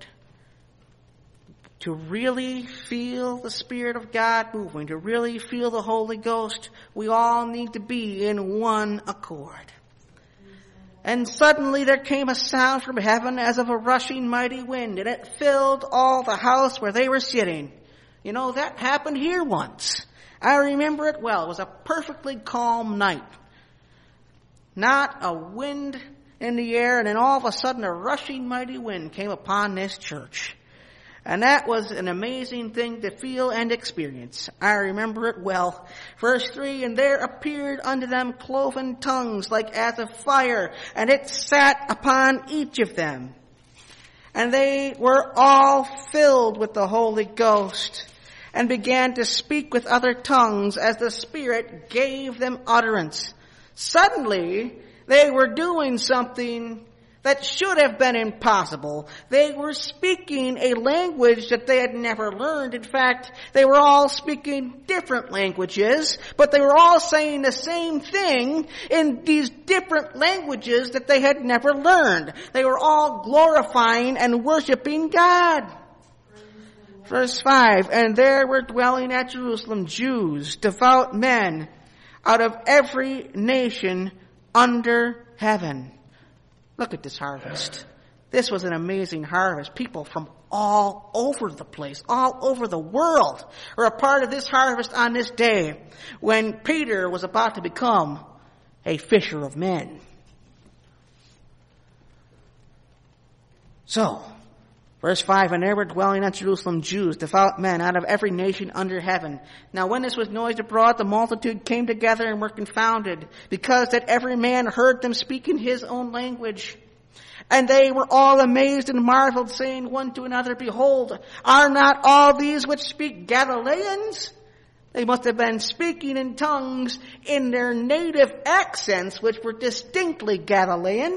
to really feel the Spirit of God moving, to really feel the Holy Ghost. We all need to be in one accord. And suddenly there came a sound from heaven as of a rushing mighty wind, and it filled all the house where they were sitting. You know, that happened here once. I remember it well. It was a perfectly calm night. Not a wind in the air, and then all of a sudden a rushing mighty wind came upon this church. And that was an amazing thing to feel and experience. I remember it well. Verse 3, and there appeared unto them cloven tongues like as of fire, and it sat upon each of them. And they were all filled with the Holy Ghost, and began to speak with other tongues as the Spirit gave them utterance. Suddenly, they were doing something that should have been impossible. They were speaking a language that they had never learned. In fact, they were all speaking different languages, but they were all saying the same thing in these different languages that they had never learned. They were all glorifying and worshiping God. Verse 5, and there were dwelling at Jerusalem Jews, devout men, out of every nation under heaven. Look at this harvest. This was an amazing harvest. People from all over the place, all over the world, are a part of this harvest on this day when Peter was about to become a fisher of men. So, verse 5, and there were dwelling at Jerusalem Jews, devout men, out of every nation under heaven. Now when this was noised abroad, the multitude came together and were confounded, because that every man heard them speak in his own language. And they were all amazed and marveled, saying one to another, behold, are not all these which speak Galileans? They must have been speaking in tongues in their native accents, which were distinctly Galilean.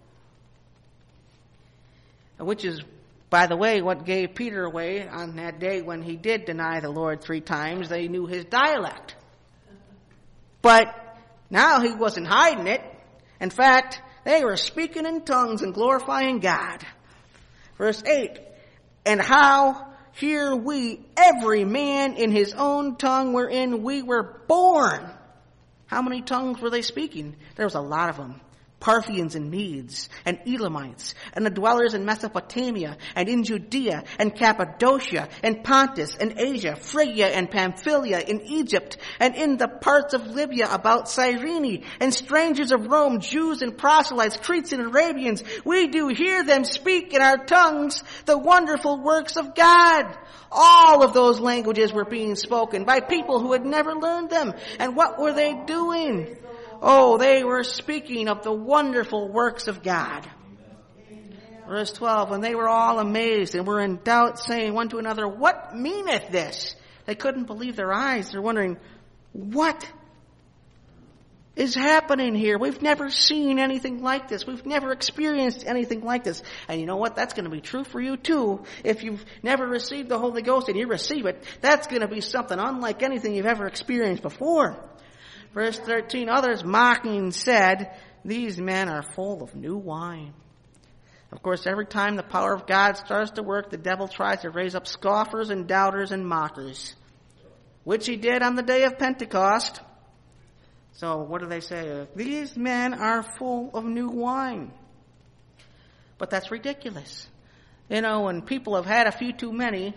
Which is, by the way, what gave Peter away on that day when he did deny the Lord 3 times. They knew his dialect. But now he wasn't hiding it. In fact, they were speaking in tongues and glorifying God. Verse 8, and how hear we every man in his own tongue wherein we were born. How many tongues were they speaking? There was a lot of them. Parthians and Medes and Elamites and the dwellers in Mesopotamia and in Judea and Cappadocia and Pontus and Asia, Phrygia and Pamphylia, in Egypt and in the parts of Libya about Cyrene, and strangers of Rome, Jews and proselytes, Cretes and Arabians. We do hear them speak in our tongues the wonderful works of God. All of those languages were being spoken by people who had never learned them. And what were they doing? Oh, they were speaking of the wonderful works of God. Verse 12, and they were all amazed and were in doubt, saying one to another, what meaneth this? They couldn't believe their eyes. They're wondering, what is happening here? We've never seen anything like this. We've never experienced anything like this. And you know what? That's going to be true for you too. If you've never received the Holy Ghost and you receive it, that's going to be something unlike anything you've ever experienced before. Verse 13, others mocking said, these men are full of new wine. Of course, every time the power of God starts to work, the devil tries to raise up scoffers and doubters and mockers, which he did on the day of Pentecost. So what do they say? These men are full of new wine. But that's ridiculous. You know, when people have had a few too many,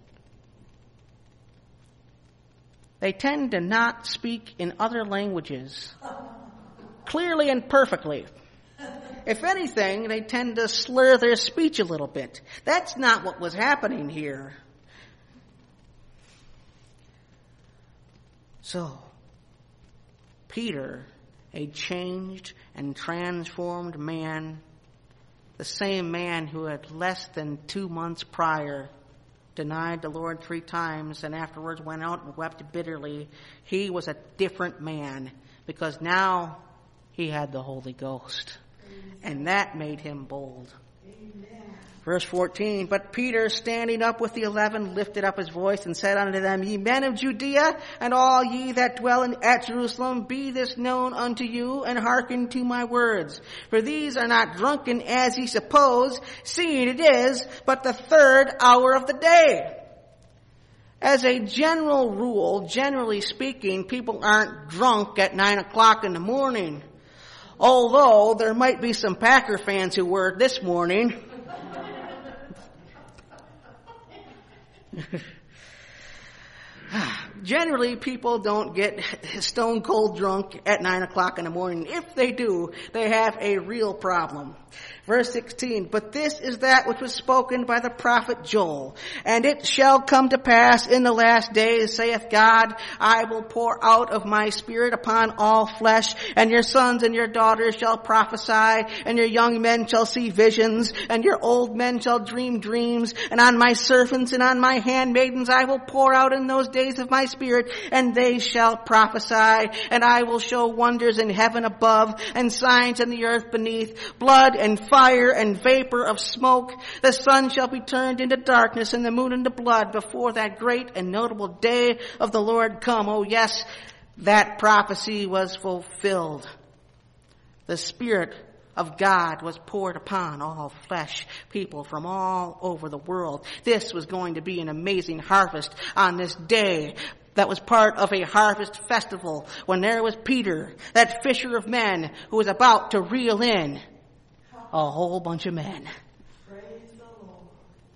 they tend to not speak in other languages clearly and perfectly. If anything, they tend to slur their speech a little bit. That's not what was happening here. So, Peter a changed and transformed man, the same man who had less than 2 months prior denied the Lord 3 times and afterwards went out and wept bitterly. He was a different man because now he had the Holy Ghost. And that made him bold. Verse 14, but Peter, standing up with the 11, lifted up his voice and said unto them, Ye men of Judea, and all ye that dwell at Jerusalem, be this known unto you, and hearken to my words. For these are not drunken as ye suppose, seeing it is but the 3rd hour of the day. As a general rule, generally speaking, people aren't drunk at 9 o'clock in the morning. Although there might be some Packer fans who were this morning. Generally, people don't get stone cold drunk at 9 o'clock in the morning. If they do, they have a real problem. Verse 16, but this is that which was spoken by the prophet Joel. And it shall come to pass in the last days, saith God, I will pour out of my spirit upon all flesh, and your sons and your daughters shall prophesy, and your young men shall see visions, and your old men shall dream dreams, and on my servants and on my handmaidens I will pour out in those days of my spirit, and they shall prophesy, and I will show wonders in heaven above, and signs in the earth beneath, blood and fire and vapor of smoke. The sun shall be turned into darkness and the moon into blood before that great and notable day of the Lord come. Oh yes, that prophecy was fulfilled. The Spirit of God was poured upon all flesh, people from all over the world. This was going to be an amazing harvest on this day. That was part of a harvest festival when there was Peter, that fisher of men, who was about to reel in a whole bunch of men. Praise the Lord.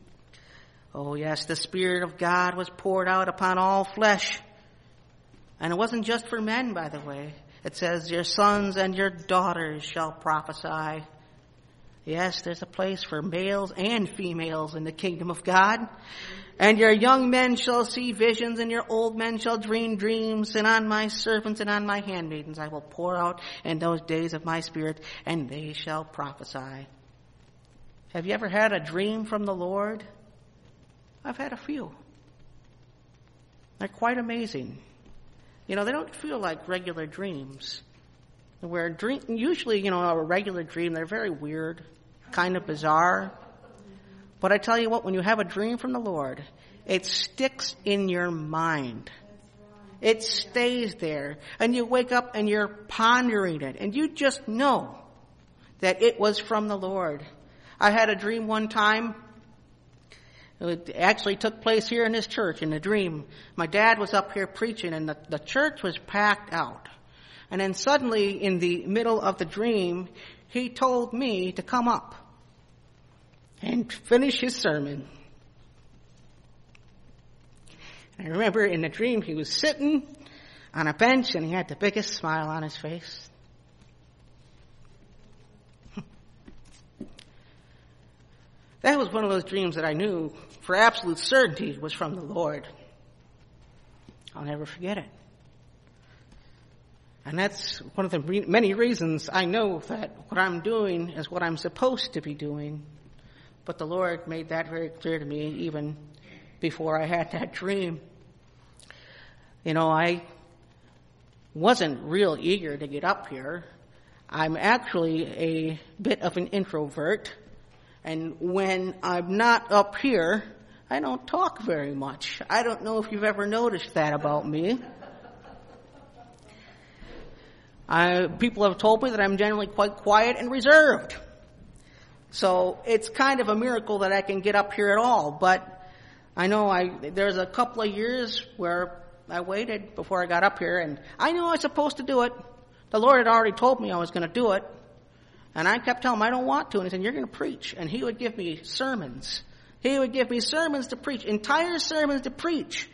Oh yes, the Spirit of God was poured out upon all flesh. And it wasn't just for men, by the way. It says, your sons and your daughters shall prophesy. Yes, there's a place for males and females in the kingdom of God. And your young men shall see visions, and your old men shall dream dreams, and on my servants and on my handmaidens I will pour out in those days of my Spirit, and they shall prophesy. Have you ever had a dream from the Lord? I've had a few. They're quite amazing. You know, they don't feel like regular dreams. Usually, a regular dream, they're very weird, kind of bizarre. But I tell you what, when you have a dream from the Lord, it sticks in your mind. It stays there. And you wake up and you're pondering it. And you just know that it was from the Lord. I had a dream one time. It actually took place here in this church, in a dream. My dad was up here preaching, and the church was packed out. And then suddenly, in the middle of the dream, he told me to come up and finish his sermon. And I remember in the dream he was sitting on a bench and he had the biggest smile on his face. That was one of those dreams that I knew for absolute certainty was from the Lord. I'll never forget it. And that's one of the many reasons I know that what I'm doing is what I'm supposed to be doing. But the Lord made that very clear to me even before I had that dream. I wasn't real eager to get up here. I'm actually a bit of an introvert. And when I'm not up here, I don't talk very much. I don't know if you've ever noticed that about me. People have told me that I'm generally quite quiet and reserved. So it's kind of a miracle that I can get up here at all. But I know there's a couple of years where I waited before I got up here, and I knew I was supposed to do it. The Lord had already told me I was going to do it. And I kept telling him, I don't want to. And he said, you're going to preach. And he would give me sermons. He would give me sermons to preach, entire sermons to preach.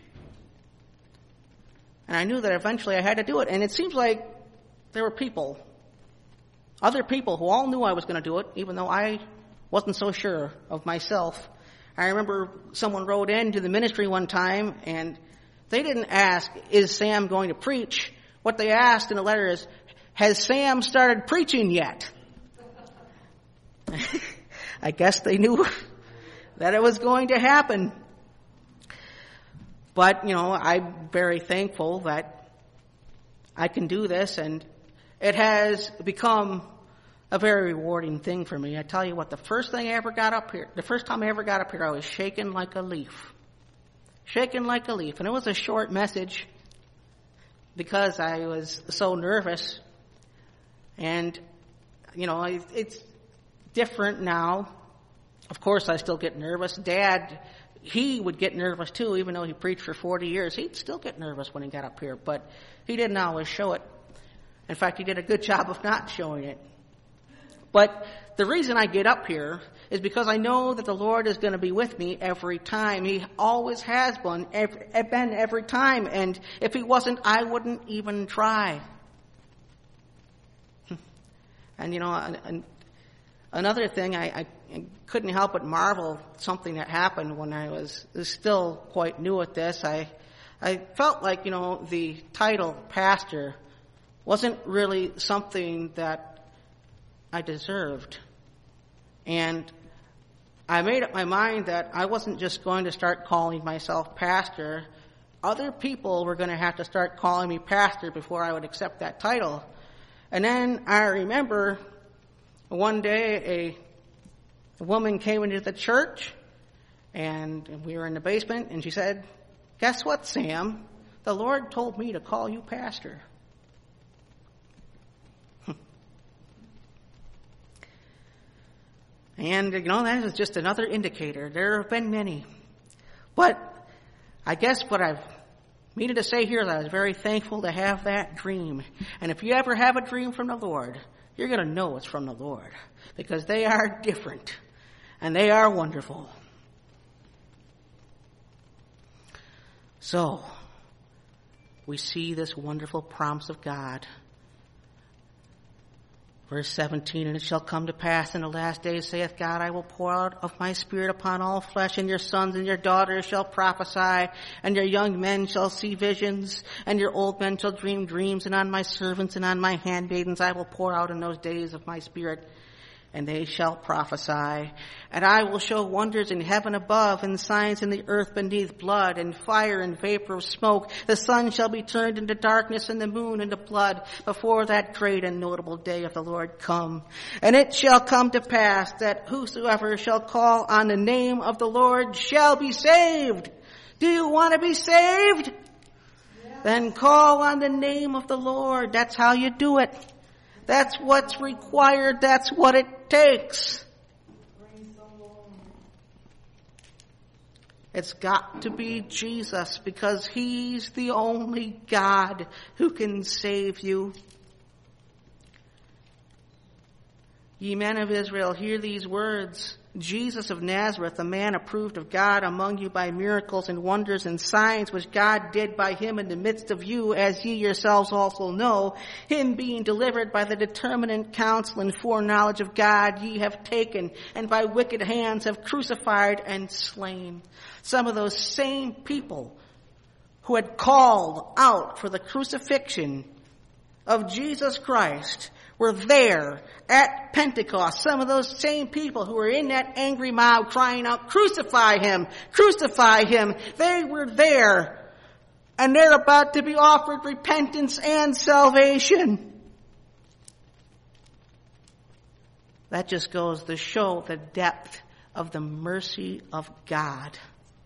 And I knew that eventually I had to do it. And it seems like there were other people who all knew I was going to do it, even though I wasn't so sure of myself. I remember someone wrote into the ministry one time, and they didn't ask, is Sam going to preach? What they asked in the letter is, has Sam started preaching yet? I guess they knew that it was going to happen. But, I'm very thankful that I can do this, and it has become a very rewarding thing for me. I tell you what, the first time I ever got up here, I was shaking like a leaf. Shaking like a leaf. And it was a short message because I was so nervous. And, it's different now. Of course, I still get nervous. Dad, he would get nervous too, even though he preached for 40 years. He'd still get nervous when he got up here, but he didn't always show it. In fact, he did a good job of not showing it. But the reason I get up here is because I know that the Lord is going to be with me every time. He always has been every time. And if he wasn't, I wouldn't even try. And, another thing, I couldn't help but marvel something that happened when I was still quite new at this. I felt like, the title pastor wasn't really something that I deserved. And I made up my mind that I wasn't just going to start calling myself pastor. Other people were going to have to start calling me pastor before I would accept that title. And then I remember one day a woman came into the church, and we were in the basement, and she said, "Guess what, Sam? The Lord told me to call you pastor." And, that is just another indicator. There have been many. But I guess what I've needed to say here is I was very thankful to have that dream. And if you ever have a dream from the Lord, you're going to know it's from the Lord, because they are different and they are wonderful. So, we see this wonderful promise of God. Verse 17, "And it shall come to pass in the last days, saith God, I will pour out of my spirit upon all flesh, and your sons and your daughters shall prophesy, and your young men shall see visions, and your old men shall dream dreams, and on my servants and on my handmaidens I will pour out in those days of my spirit, and they shall prophesy. And I will show wonders in heaven above, and signs in the earth beneath, blood and fire and vapor of smoke. The sun shall be turned into darkness, and the moon into blood, before that great and notable day of the Lord come. And it shall come to pass that whosoever shall call on the name of the Lord shall be saved." Do you want to be saved? Yeah. Then call on the name of the Lord. That's how you do it. That's what's required. That's what it takes. It's got to be Jesus, because he's the only God who can save you. Ye men of Israel, hear these words. Jesus of Nazareth, a man approved of God among you by miracles and wonders and signs which God did by him in the midst of you, as ye yourselves also know, him being delivered by the determinate counsel and foreknowledge of God, ye have taken, and by wicked hands have crucified and slain. Some of those same people who had called out for the crucifixion of Jesus Christ were there at Pentecost. Some of those same people who were in that angry mob crying out, "Crucify him! Crucify him!" They were there, and they're about to be offered repentance and salvation. That just goes to show the depth of the mercy of God.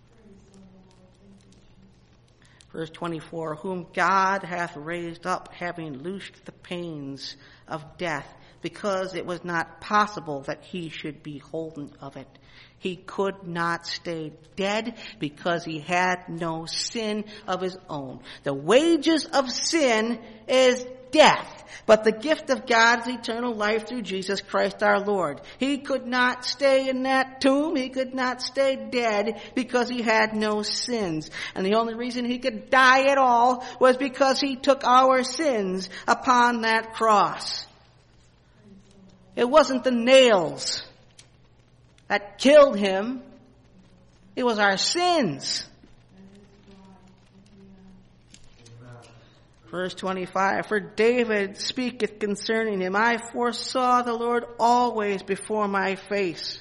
Verse 24, "Whom God hath raised up, having loosed the pains of death, because it was not possible that he should be holden of it." He could not stay dead because he had no sin of his own. The wages of sin is death, but the gift of God is eternal life through Jesus Christ our Lord. He could not stay in that tomb. He could not stay dead because he had no sins. And the only reason he could die at all was because he took our sins upon that cross. It wasn't the nails that killed him. It was our sins. Verse 25, for David speaketh concerning him, I foresaw the Lord always before my face.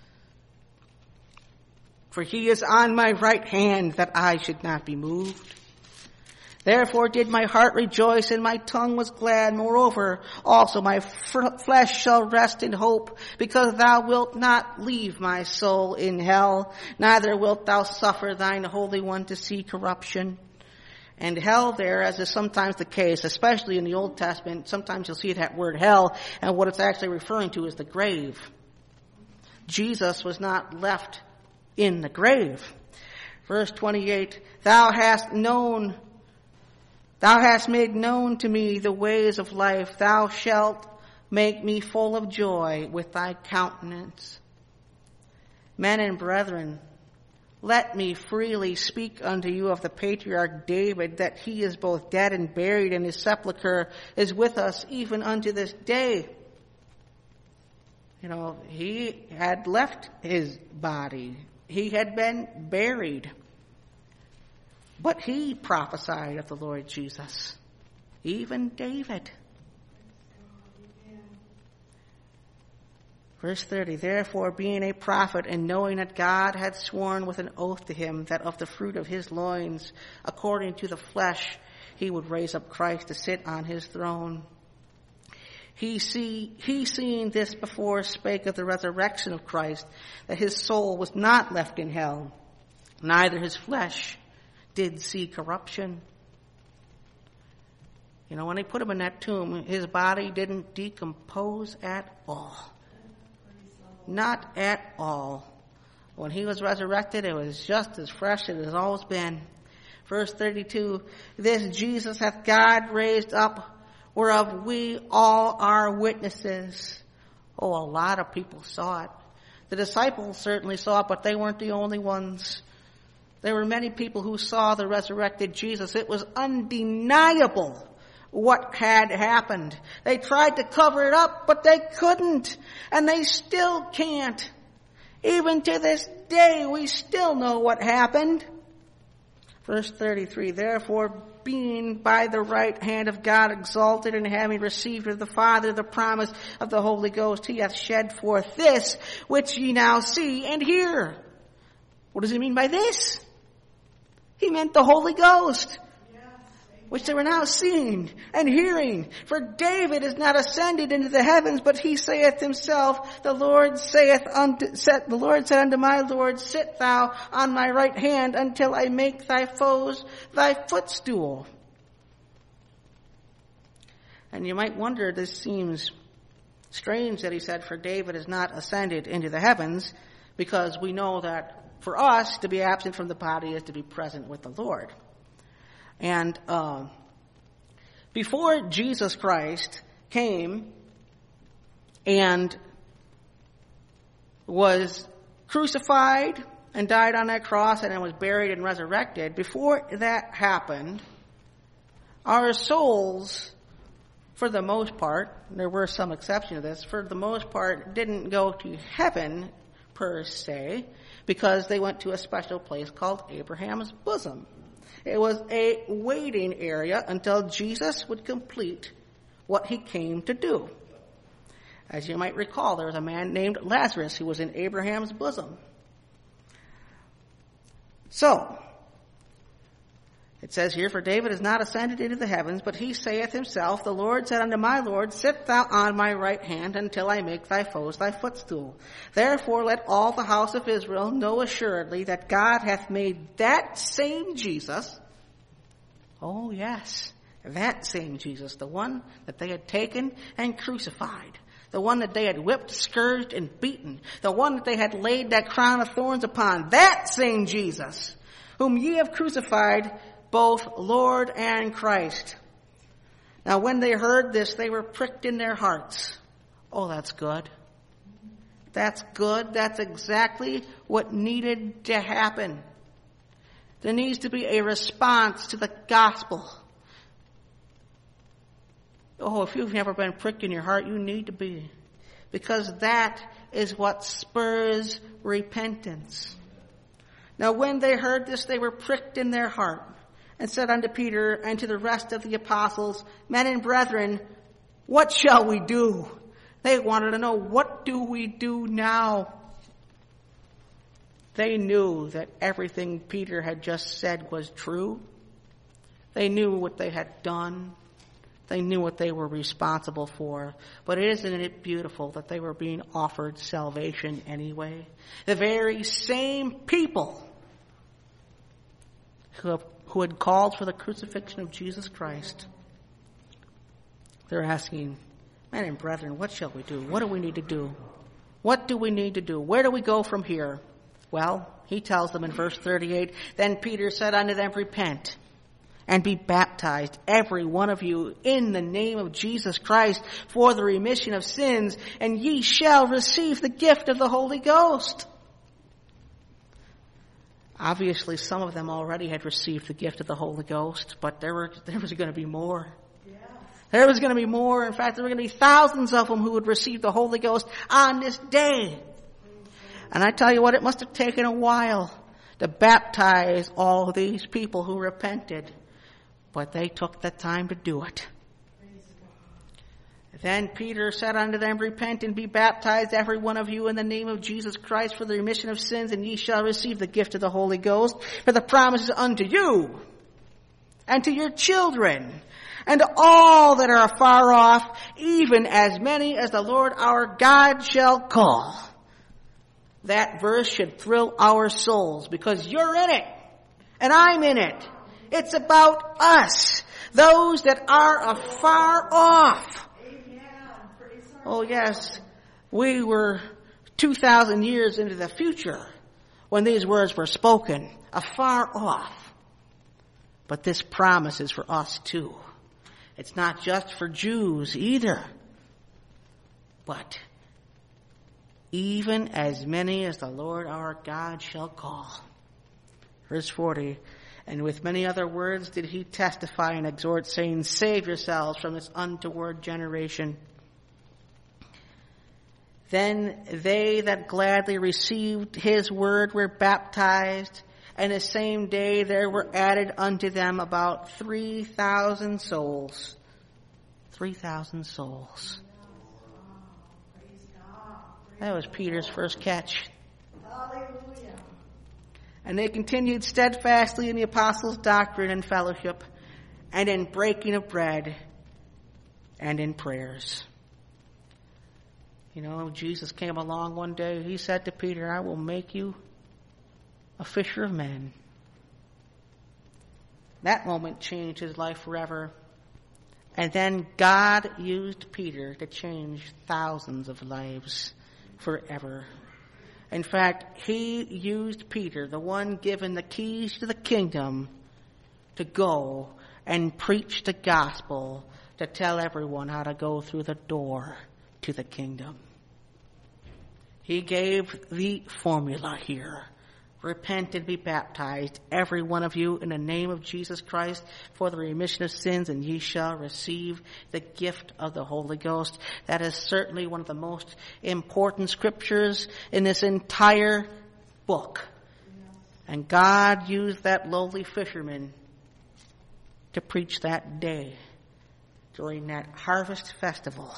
For he is on my right hand, that I should not be moved. Therefore did my heart rejoice, and my tongue was glad. Moreover, also my flesh shall rest in hope, because thou wilt not leave my soul in hell, neither wilt thou suffer thine Holy One to see corruption. And hell there, as is sometimes the case, especially in the Old Testament, sometimes you'll see that word hell, and what it's actually referring to is the grave. Jesus was not left in the grave. Verse 28, Thou hast made known to me the ways of life. Thou shalt make me full of joy with thy countenance. Men and brethren, let me freely speak unto you of the patriarch David, that he is both dead and buried, and his sepulchre is with us even unto this day. You know, he had left his body. He had been buried. But he prophesied of the Lord Jesus. Even David. Verse 30, therefore being a prophet, and knowing that God had sworn with an oath to him that of the fruit of his loins, according to the flesh, he would raise up Christ to sit on his throne. He seeing this before spake of the resurrection of Christ, that his soul was not left in hell, neither his flesh did see corruption. You know, when they put him in that tomb, his body didn't decompose at all. Not at all. When he was resurrected, it was just as fresh as it has always been. Verse 32, this Jesus hath God raised up, whereof we all are witnesses. Oh, a lot of people saw it. The disciples certainly saw it, but they weren't the only ones. There were many people who saw the resurrected Jesus. It was undeniable what had happened. They tried to cover it up, but they couldn't. And they still can't. Even to this day, we still know what happened. Verse 33, therefore, being by the right hand of God exalted, and having received of the Father the promise of the Holy Ghost, he hath shed forth this which ye now see and hear. What does he mean by this? He meant the Holy Ghost, which they were now seeing and hearing. For David is not ascended into the heavens, but he saith himself, the Lord said unto my Lord, sit thou on my right hand until I make thy foes thy footstool. And you might wonder, this seems strange that he said, for David is not ascended into the heavens, because we know that for us, to be absent from the body is to be present with the Lord. And before Jesus Christ came and was crucified and died on that cross and then was buried and resurrected, before that happened, our souls, for the most part, there were some exceptions to this, for the most part didn't go to heaven per se, because they went to a special place called Abraham's bosom. It was a waiting area until Jesus would complete what he came to do. As you might recall, there was a man named Lazarus who was in Abraham's bosom. So, it says here, for David is not ascended into the heavens, but he saith himself, the Lord said unto my Lord, sit thou on my right hand until I make thy foes thy footstool. Therefore let all the house of Israel know assuredly that God hath made that same Jesus, oh yes, that same Jesus, the one that they had taken and crucified, the one that they had whipped, scourged, and beaten, the one that they had laid that crown of thorns upon, that same Jesus, whom ye have crucified, both Lord and Christ. Now when they heard this, they were pricked in their hearts. Oh, that's good. That's good. That's exactly what needed to happen. There needs to be a response to the gospel. Oh, if you've never been pricked in your heart, you need to be. Because that is what spurs repentance. Now when they heard this, they were pricked in their heart. and said unto Peter and to the rest of the apostles, Men and brethren, what shall we do? They wanted to know, what do we do now? They knew that everything Peter had just said was true. They knew what they had done. They knew what they were responsible for. But isn't it beautiful that they were being offered salvation anyway? The very same people who had called for the crucifixion of Jesus Christ. They're asking, Men and brethren, what shall we do? What do we need to do? What do we need to do? Where do we go from here? Well, he tells them in verse 38, Then Peter said unto them, Repent and be baptized, every one of you, in the name of Jesus Christ, for the remission of sins, and ye shall receive the gift of the Holy Ghost. Obviously, some of them already had received the gift of the Holy Ghost, but there was going to be more. Yeah. There was going to be more. In fact, there were going to be thousands of them who would receive the Holy Ghost on this day. And I tell you what, it must have taken a while to baptize all these people who repented. But they took the time to do it. Then Peter said unto them, Repent and be baptized, every one of you, in the name of Jesus Christ, for the remission of sins, and ye shall receive the gift of the Holy Ghost. For the promise is unto you, and to your children, and to all that are afar off, even as many as the Lord our God shall call. That verse should thrill our souls, because you're in it, and I'm in it. It's about us, those that are afar off. Oh yes, we were 2,000 years into the future when these words were spoken, afar off. But this promise is for us too. It's not just for Jews either, but even as many as the Lord our God shall call. Verse 40, And with many other words did he testify and exhort, saying, Save yourselves from this untoward generation. Then they that gladly received his word were baptized, and the same day there were added unto them about 3,000 souls. 3,000 souls. That was Peter's first catch. Hallelujah. And they continued steadfastly in the apostles' doctrine and fellowship, and in breaking of bread, and in prayers. You know, Jesus came along one day. He said to Peter, I will make you a fisher of men. That moment changed his life forever. And then God used Peter to change thousands of lives forever. In fact, he used Peter, the one given the keys to the kingdom, to go and preach the gospel, to tell everyone how to go through the door to the kingdom. He gave the formula here. Repent and be baptized, every one of you, in the name of Jesus Christ, for the remission of sins, and ye shall receive the gift of the Holy Ghost. That is certainly one of the most important scriptures in this entire book. And God used that lowly fisherman to preach that day during that harvest festival.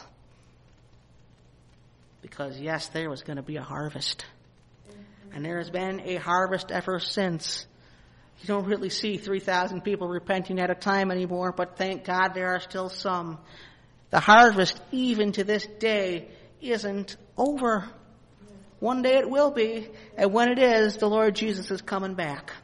Because yes, there was going to be a harvest. And there has been a harvest ever since. You don't really see 3,000 people repenting at a time anymore, but thank God there are still some. The harvest, even to this day, isn't over. One day it will be, and when it is, the Lord Jesus is coming back.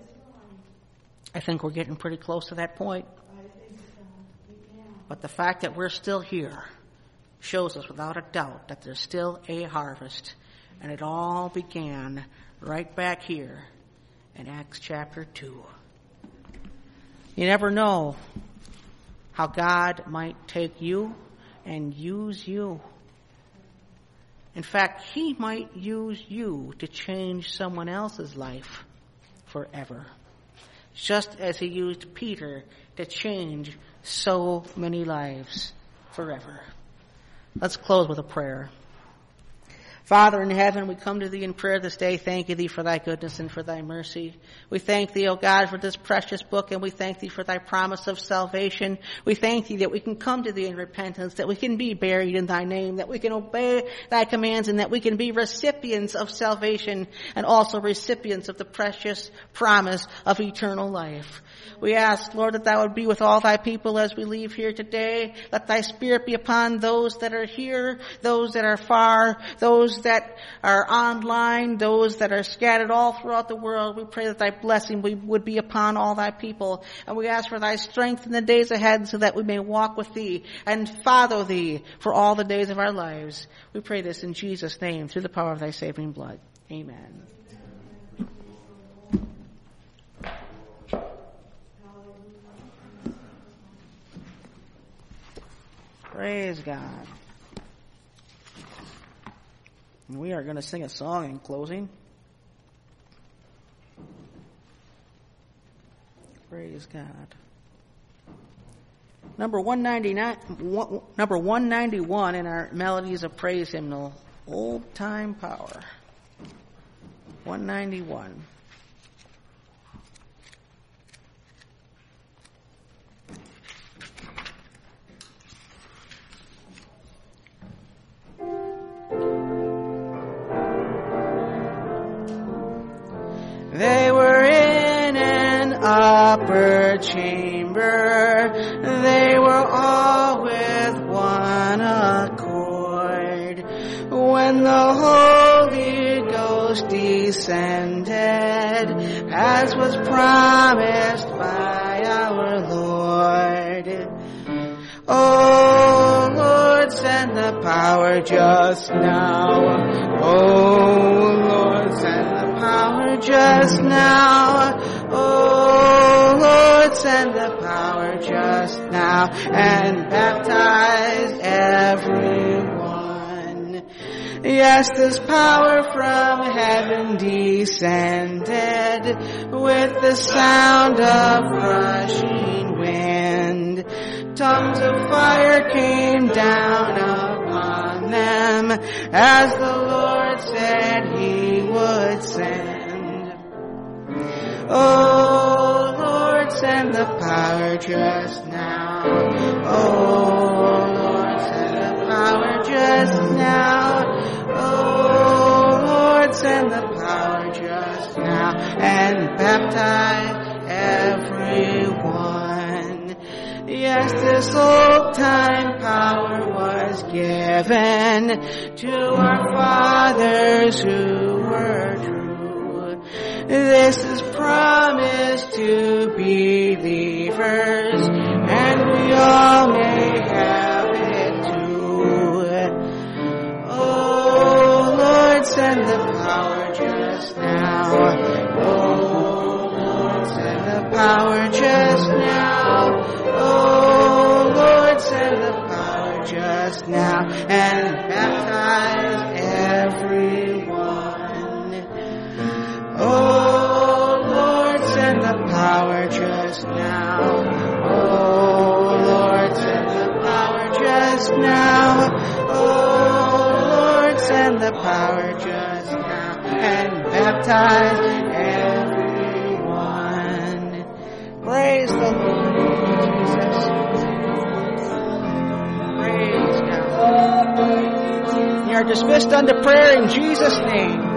I think we're getting pretty close to that point. But the fact that we're still here shows us without a doubt that there's still a harvest. And it all began right back here in Acts chapter 2. You never know how God might take you and use you. In fact, he might use you to change someone else's life forever. Just as he used Peter to change so many lives forever. Let's close with a prayer. Father in heaven, we come to thee in prayer this day, thanking thee for thy goodness and for thy mercy. We thank thee, O God, for this precious book, and we thank thee for thy promise of salvation. We thank thee that we can come to thee in repentance, that we can be buried in thy name, that we can obey thy commands, and that we can be recipients of salvation and also recipients of the precious promise of eternal life. We ask, Lord, that thou would be with all thy people as we leave here today. Let thy Spirit be upon those that are here, those that are far, those that are online, those that are scattered all throughout the world. We pray that thy blessing would be upon all thy people. And we ask for thy strength in the days ahead so that we may walk with thee and follow thee for all the days of our lives. We pray this in Jesus' name through the power of thy saving blood. Amen. Praise God. And we are going to sing a song in closing. Praise God. Number 191 in our Melodies of Praise hymnal, Old Time Power. 191. They were in an upper chamber. They were all with one accord. When the Holy Ghost descended, as was promised by our Lord. Oh Lord, send the power just now. Oh Lord, send the power just now. Oh Lord, send the power just now and baptize everyone. Yes, this power from heaven descended with the sound of rushing wind. Tongues of fire came down upon them as the Lord said he would send. Oh Lord, send the power just now. Oh Lord, send the power just now. Oh Lord, send the power just now and baptize everyone. Yes, this old time power was given to our fathers who were true. This is promised to believers, and we all may have it too. Oh Lord, send the power just now. Oh Lord, send the power just now. Oh Lord, send the power just now and baptize everyone. Oh Lord, send the power just now. Oh Lord, send the power just now. Oh Lord, send the power just now and baptize everyone. Praise the Lord. You are dismissed unto prayer in Jesus' name.